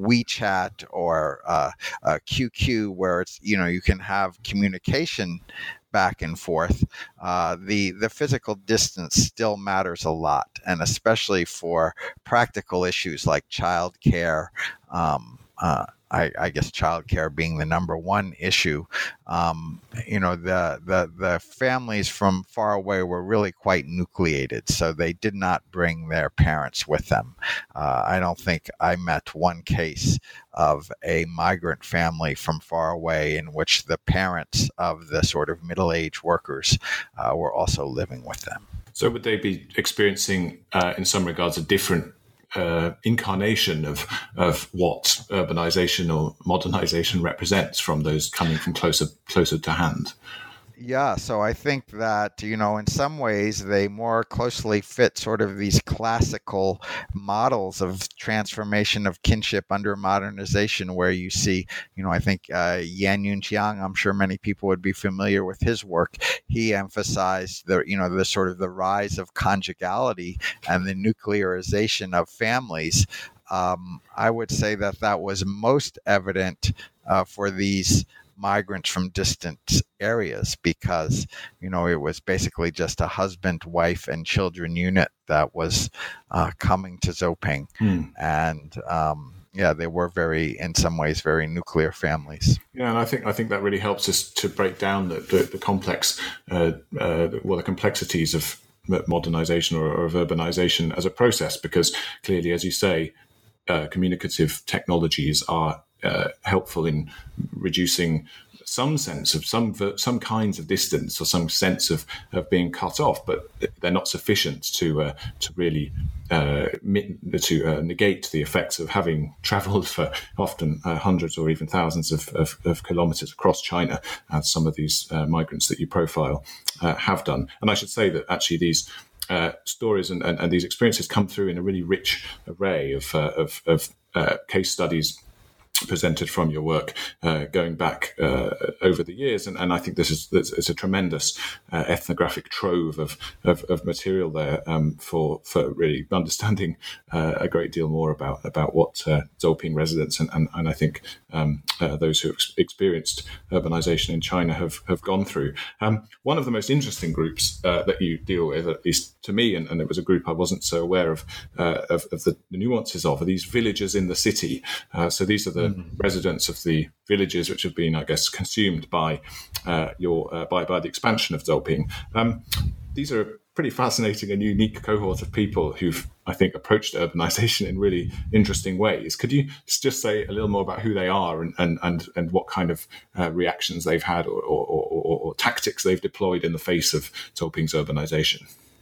WeChat or uh, uh, Q Q, where it's, you know, you can have communication back and forth, uh, the the physical distance still matters a lot, and especially for practical issues like childcare. Um, uh, I, I guess childcare being the number one issue. Um, you know, the, the the families from far away were really quite nucleated, so they did not bring their parents with them. Uh, I don't think I met one case of a migrant family from far away in which the parents of the sort of middle-aged workers uh, were also living with them. So would they be experiencing, uh, in some regards, a different Uh, incarnation of of what urbanization or modernization represents from those coming from closer closer to hand? Yeah, so I think that, you know, in some ways they more closely fit sort of these classical models of transformation of kinship under modernization, where you see, you know, I think uh, Yan Yunqiang, I'm sure many people would be familiar with his work. He emphasized the, you know, the sort of the rise of conjugality and the nuclearization of families. Um, I would say that that was most evident uh, for these migrants from distant areas, because, you know, it was basically just a husband, wife, and children unit that was uh, coming to Zoping. Hmm. And um, yeah, they were very, in some ways, very nuclear families. Yeah, and I think I think that really helps us to break down the the, the complex, uh, uh, well, the complexities of modernization or, or of urbanization as a process, because clearly, as you say, uh, communicative technologies are Uh, helpful in reducing some sense of some some kinds of distance or some sense of, of being cut off, but they're not sufficient to uh, to really uh, to uh, negate the effects of having travelled for often uh, hundreds or even thousands of, of, of kilometres across China, as some of these uh, migrants that you profile uh, have done. And I should say that actually these uh, stories and, and, and these experiences come through in a really rich array of uh, of, of uh, case studies presented from your work uh, going back uh, over the years, and, and I think this is it's a tremendous uh, ethnographic trove of of, of material there um, for for really understanding uh, a great deal more about about what uh, Zoping residents and, and and I think um, uh, those who have experienced urbanization in China have have gone through. Um, one of the most interesting groups uh, that you deal with, at least to me, and, and it was a group I wasn't so aware of uh, of, of the, the nuances of, are these villagers in the city. Uh, so these are the residents of the villages which have been, I guess, consumed by uh, your uh, by by the expansion of Zoping. Um, these are a pretty fascinating and unique cohort of people who've, I think, approached urbanization in really interesting ways. Could you just say a little more about who they are and and and, and what kind of uh, reactions they've had or, or, or, or tactics they've deployed in the face of Zoping's urbanization?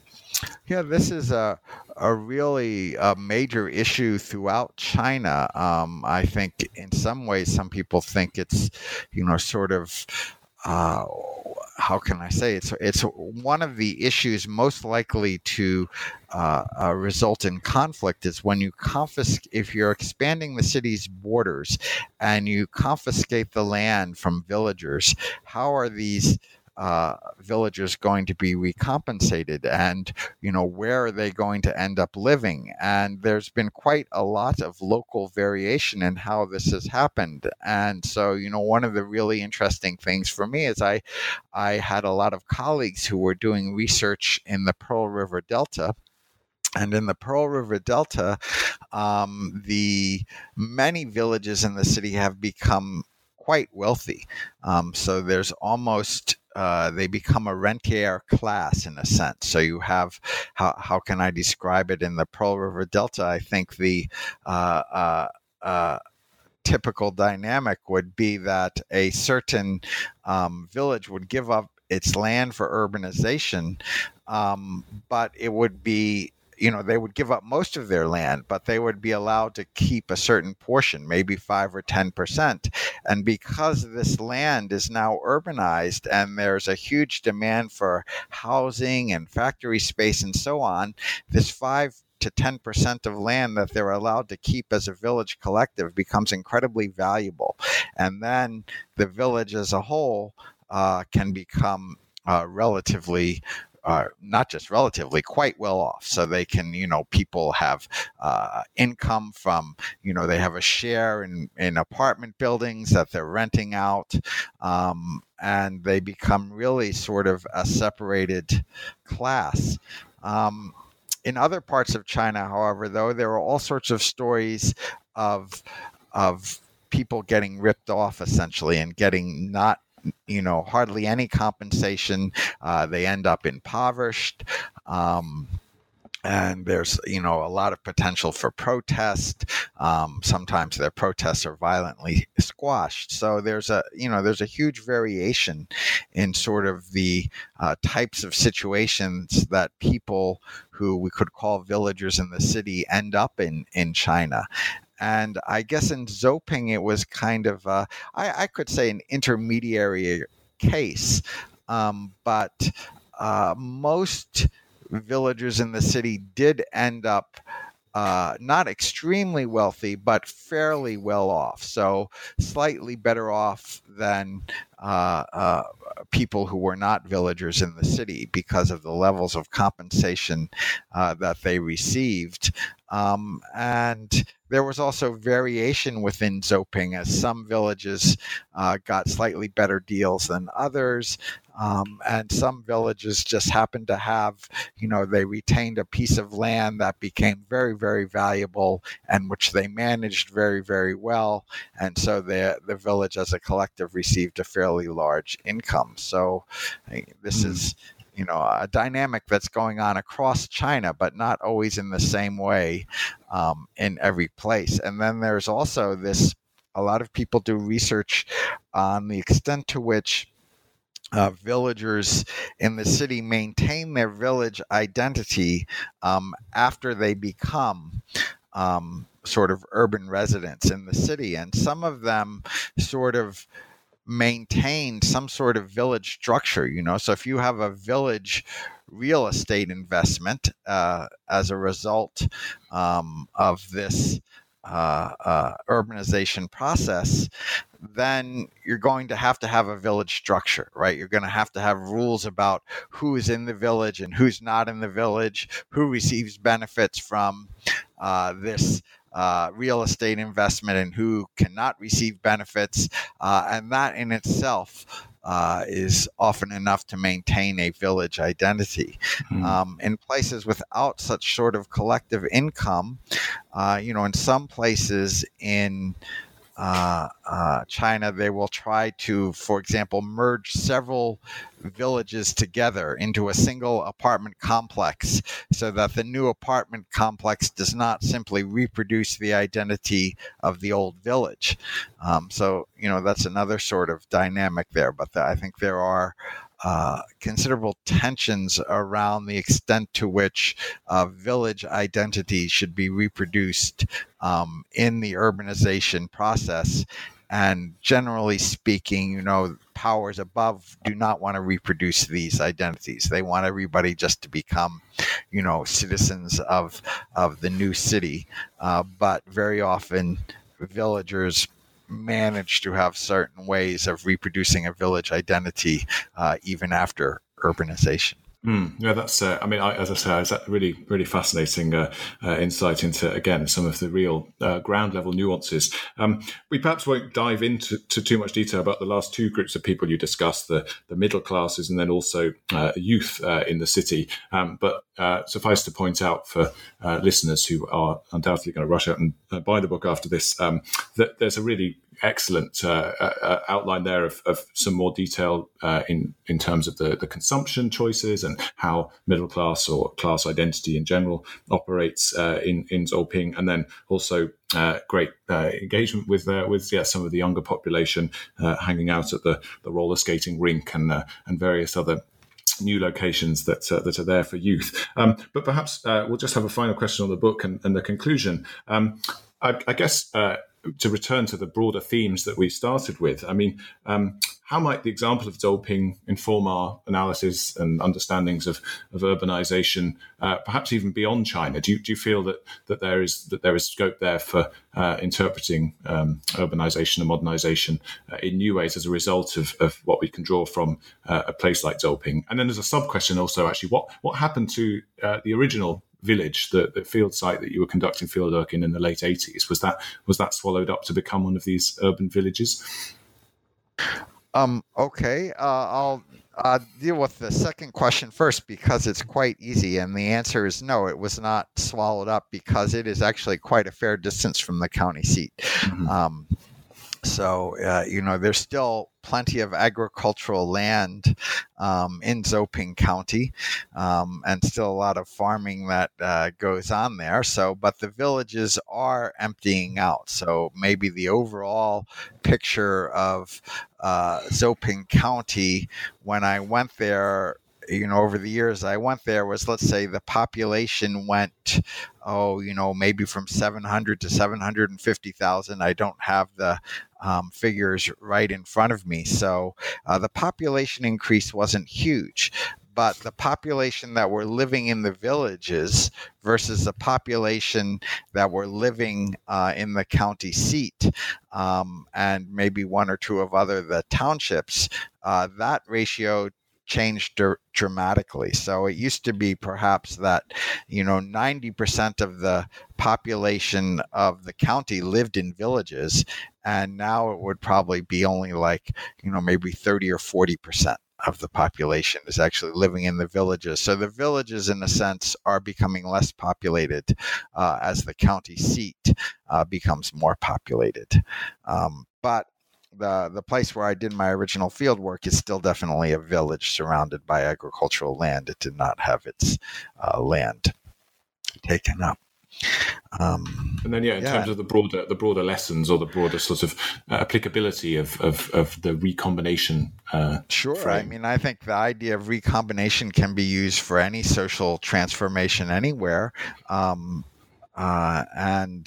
Yeah, this is a a really a major issue throughout China. Um, I think in some ways, some people think it's, you know, sort of, uh, how can I say, it's it's one of the issues most likely to uh, uh, result in conflict is when you confiscate, if you're expanding the city's borders and you confiscate the land from villagers, how are these Uh, villagers going to be recompensated, and, you know, where are they going to end up living? And there's been quite a lot of local variation in how this has happened. And so, you know, one of the really interesting things for me is I I had a lot of colleagues who were doing research in the Pearl River Delta. And in the Pearl River Delta, um, the many villages in the city have become quite wealthy. Um, so there's almost Uh, they become a rentier class in a sense. So you have, how how can I describe it in the Pearl River Delta? I think the uh, uh, uh, typical dynamic would be that a certain um, village would give up its land for urbanization, um, but it would be, you know, they would give up most of their land, but they would be allowed to keep a certain portion, maybe five or ten percent. And because this land is now urbanized and there's a huge demand for housing and factory space and so on, this five to ten percent of land that they're allowed to keep as a village collective becomes incredibly valuable. And then the village as a whole uh, can become uh, relatively Uh, not just relatively, quite well off. So they can, you know, people have uh, income from, you know, they have a share in, in apartment buildings that they're renting out, um, and they become really sort of a separated class. Um, in other parts of China, however, though, there are all sorts of stories of of people getting ripped off, essentially, and getting not you know, hardly any compensation. Uh, they end up impoverished. Um, and there's, you know, a lot of potential for protest. Um, sometimes their protests are violently squashed. So there's a, you know, there's a huge variation in sort of the uh, types of situations that people who we could call villagers in the city end up in, in China. And I guess in Zoping, it was kind of, uh, I, I could say, an intermediary case. Um, but uh, most villagers in the city did end up uh, not extremely wealthy, but fairly well off. So slightly better off than uh, uh, people who were not villagers in the city because of the levels of compensation uh, that they received. Um, and there was also variation within Zoping, as some villages uh, got slightly better deals than others. Um, and some villages just happened to have, you know, they retained a piece of land that became very, very valuable and which they managed very, very well. And so the, the village as a collective received a fairly large income. So this mm. is, you know, a dynamic that's going on across China, but not always in the same way um, in every place. And then there's also this, a lot of people do research on the extent to which Uh, villagers in the city maintain their village identity um, after they become um, sort of urban residents in the city. And some of them sort of maintain some sort of village structure, you know. So if you have a village real estate investment uh, as a result um, of this uh, uh, urbanization process, then you're going to have to have a village structure, right? You're going to have to have rules about who is in the village and who's not in the village, who receives benefits from uh, this uh, real estate investment and who cannot receive benefits. Uh, and that in itself uh, is often enough to maintain a village identity. Mm-hmm. Um, in places without such sort of collective income, uh, you know, in some places in Uh, uh, China, they will try to, for example, merge several villages together into a single apartment complex so that the new apartment complex does not simply reproduce the identity of the old village. Um, so, you know, that's another sort of dynamic there. But the, I think there are Uh, considerable tensions around the extent to which uh, village identity should be reproduced um, in the urbanization process. And generally speaking, you know, powers above do not want to reproduce these identities. They want everybody just to become, you know, citizens of of the new city. Uh, but very often, villagers manage to have certain ways of reproducing a village identity uh, even after urbanization. Mm, yeah, that's. Uh, I mean, I, as I say, it's a really, really fascinating uh, uh, insight into, again, some of the real uh, ground level nuances. Um, we perhaps won't dive into to too much detail about the last two groups of people you discussed, the the middle classes and then also uh, youth uh, in the city. Um, but uh, suffice to point out for uh, listeners who are undoubtedly going to rush out and uh, buy the book after this, um, that there's a really excellent uh, uh, outline there of, of some more detail uh, in in terms of the, the consumption choices and how middle class or class identity in general operates uh, in in Zoping, and then also uh, great uh, engagement with uh, with yeah, some of the younger population uh, hanging out at the, the roller skating rink and uh, and various other new locations that uh, that are there for youth. Um, but perhaps uh, we'll just have a final question on the book and, and the conclusion. Um, I, I guess. Uh, to return to the broader themes that we started with, I mean, um, how might the example of Zolping inform our analysis and understandings of, of urbanization, uh, perhaps even beyond China? Do you, do you feel that, that there is that there is scope there for uh, interpreting um, urbanization and modernization uh, in new ways as a result of, of what we can draw from uh, a place like Zolping? And then there's a sub question also, actually, what what happened to uh, the original village, the, the field site that you were conducting fieldwork in in the late eighties? Was that was that swallowed up to become one of these urban villages? Um, okay, uh, I'll uh, deal with the second question first because it's quite easy, and the answer is no, it was not swallowed up because it is actually quite a fair distance from the county seat. Mm-hmm. Um, so, uh, you know, there's still plenty of agricultural land um, in Zoping County, um, and still a lot of farming that uh, goes on there. So, but the villages are emptying out. So maybe the overall picture of uh, Zoping County when I went there, you know, over the years I went there was, let's say the population went, oh, you know, maybe from seven hundred to seven hundred fifty thousand. I don't have the um, figures right in front of me. So uh, the population increase wasn't huge, but the population that were living in the villages versus the population that were living uh, in the county seat, um, and maybe one or two of other the townships, uh, that ratio changed dr- dramatically. So it used to be perhaps that, you know, ninety percent of the population of the county lived in villages, and now it would probably be only like, you know, maybe thirty or forty percent of the population is actually living in the villages. So the villages, in a sense, are becoming less populated uh, as the county seat uh, becomes more populated. Um, but The the place where I did my original field work is still definitely a village surrounded by agricultural land. It did not have its uh, land taken up. Um, and then, yeah, in yeah. terms of the broader the broader lessons or the broader sort of uh, applicability of, of, of the recombination. Uh, sure. frame. I mean, I think the idea of recombination can be used for any social transformation anywhere, um, uh, and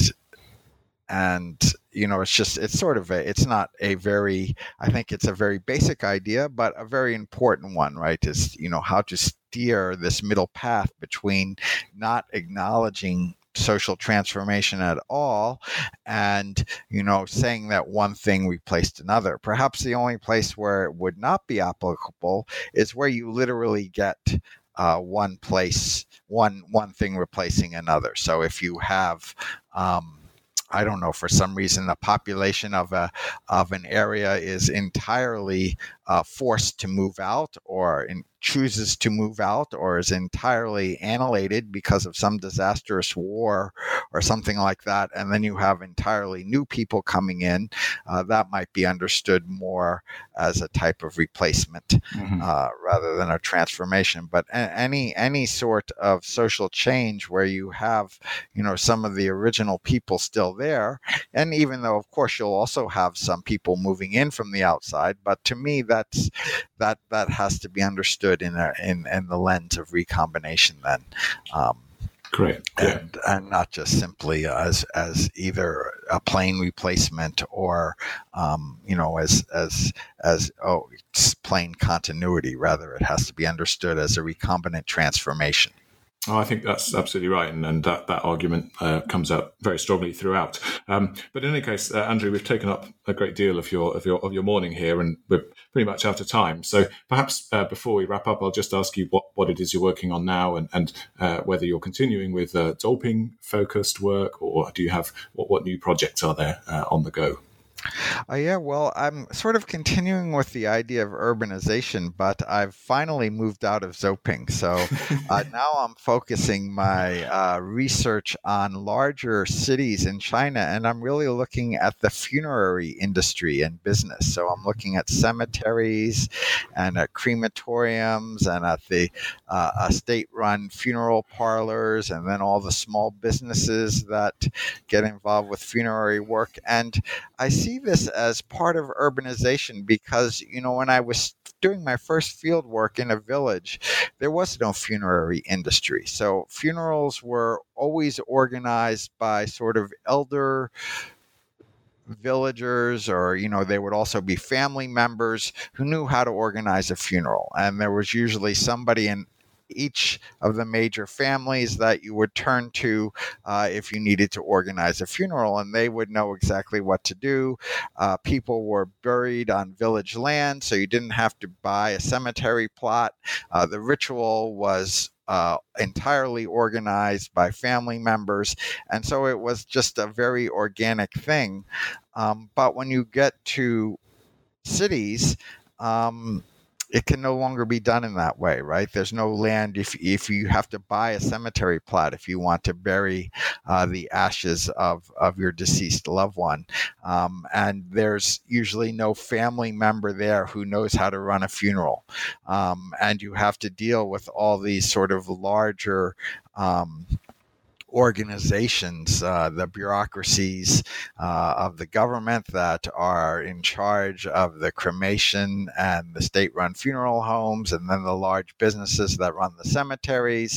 and. You know, it's just, it's sort of a, it's not a very, I think it's a very basic idea, but a very important one, right? Is, you know, how to steer this middle path between not acknowledging social transformation at all and, you know, saying that one thing replaced another. Perhaps the only place where it would not be applicable is where you literally get uh, one place, one, one thing replacing another. So if you have, um, I don't know, for some reason, the population of a of an area is entirely uh, forced to move out, or in, chooses to move out, or is entirely annihilated because of some disastrous war or something like that, and then you have entirely new people coming in. Uh, that might be understood more as a type of replacement mm-hmm. uh, rather than a transformation. But a- any any sort of social change where you have, you know, some of the original people still there, and even though, of course, you'll also have some people moving in from the outside, but to me, that's that that has to be understood in a, in in the lens of recombination. Then, um, great, yeah. and and not just simply as as either a plain replacement or um, you know as as as oh it's plain continuity. Rather, it has to be understood as a recombinant transformation. Oh, I think that's absolutely right, and, and that, that argument uh, comes out very strongly throughout. Um, but in any case, uh, Andrew, we've taken up a great deal of your of your of your morning here, and we're pretty much out of time. So perhaps uh, before we wrap up, I'll just ask you what, what it is you're working on now, and and uh, whether you're continuing with uh, Zolping focused work, or do you have what, what new projects are there uh, on the go? Uh, yeah, well, I'm sort of continuing with the idea of urbanization, but I've finally moved out of Zoping. So uh, now I'm focusing my uh, research on larger cities in China, and I'm really looking at the funerary industry and business. So I'm looking at cemeteries and at crematoriums and at the uh, state-run funeral parlors, and then all the small businesses that get involved with funerary work. And I see this as part of urbanization because, you know, when I was doing my first field work in a village, there was no funerary industry. So funerals were always organized by sort of elder villagers, or, you know, they would also be family members who knew how to organize a funeral. And there was usually somebody in each of the major families that you would turn to uh, if you needed to organize a funeral, and they would know exactly what to do. Uh, people were buried on village land, so you didn't have to buy a cemetery plot. Uh, the ritual was uh, entirely organized by family members, and so it was just a very organic thing. Um, but when you get to cities, um, it can no longer be done in that way, right? There's no land if if you have to buy a cemetery plot if you want to bury uh, the ashes of, of your deceased loved one. Um, and there's usually no family member there who knows how to run a funeral. Um, and you have to deal with all these sort of larger um, organizations, uh, the bureaucracies uh, of the government that are in charge of the cremation and the state-run funeral homes, and then the large businesses that run the cemeteries.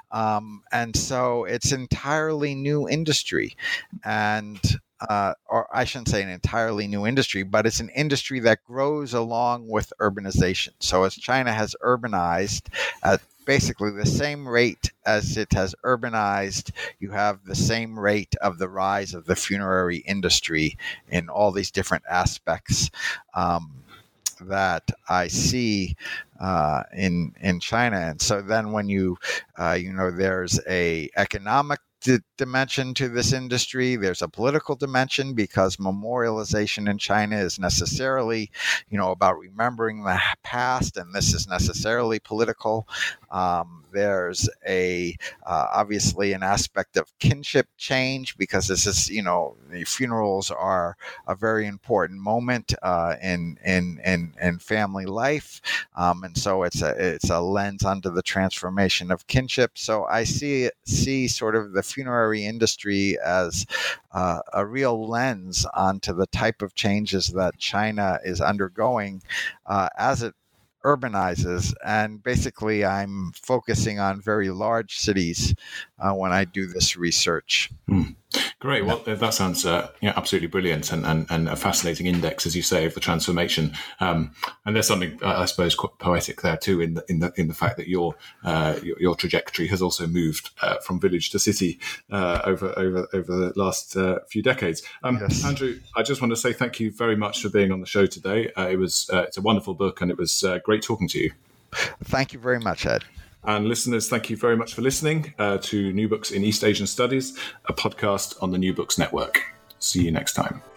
Um, and so it's entirely new industry. And Uh, or I shouldn't say an entirely new industry, but it's an industry that grows along with urbanization. So as China has urbanized at basically the same rate as it has urbanized, you have the same rate of the rise of the funerary industry in all these different aspects um, that I see uh, in in China. And so then when you, uh, you know, there's a economic dimension to this industry. There's a political dimension because memorialization in China is necessarily, you know, about remembering the past, and this is necessarily political. Um, there's a uh, obviously an aspect of kinship change because this is, you know, the funerals are a very important moment uh, in, in in in family life, um, and so it's a it's a lens onto the transformation of kinship. So I see see sort of the funerary industry as uh, a real lens onto the type of changes that China is undergoing uh, as it urbanizes. And basically, I'm focusing on very large cities uh, when I do this research. Mm. Great. Well, that sounds uh, yeah, absolutely brilliant, and, and, and a fascinating index, as you say, of the transformation. Um, and there's something, uh, I suppose, quite poetic there too, in the in the in the fact that your uh, your, your trajectory has also moved uh, from village to city uh, over over over the last uh, few decades. Um, yes. Andrew, I just want to say thank you very much for being on the show today. Uh, it was uh, it's a wonderful book, and it was uh, great talking to you. Thank you very much, Ed. And listeners, thank you very much for listening uh, to New Books in East Asian Studies, a podcast on the New Books Network. See you next time.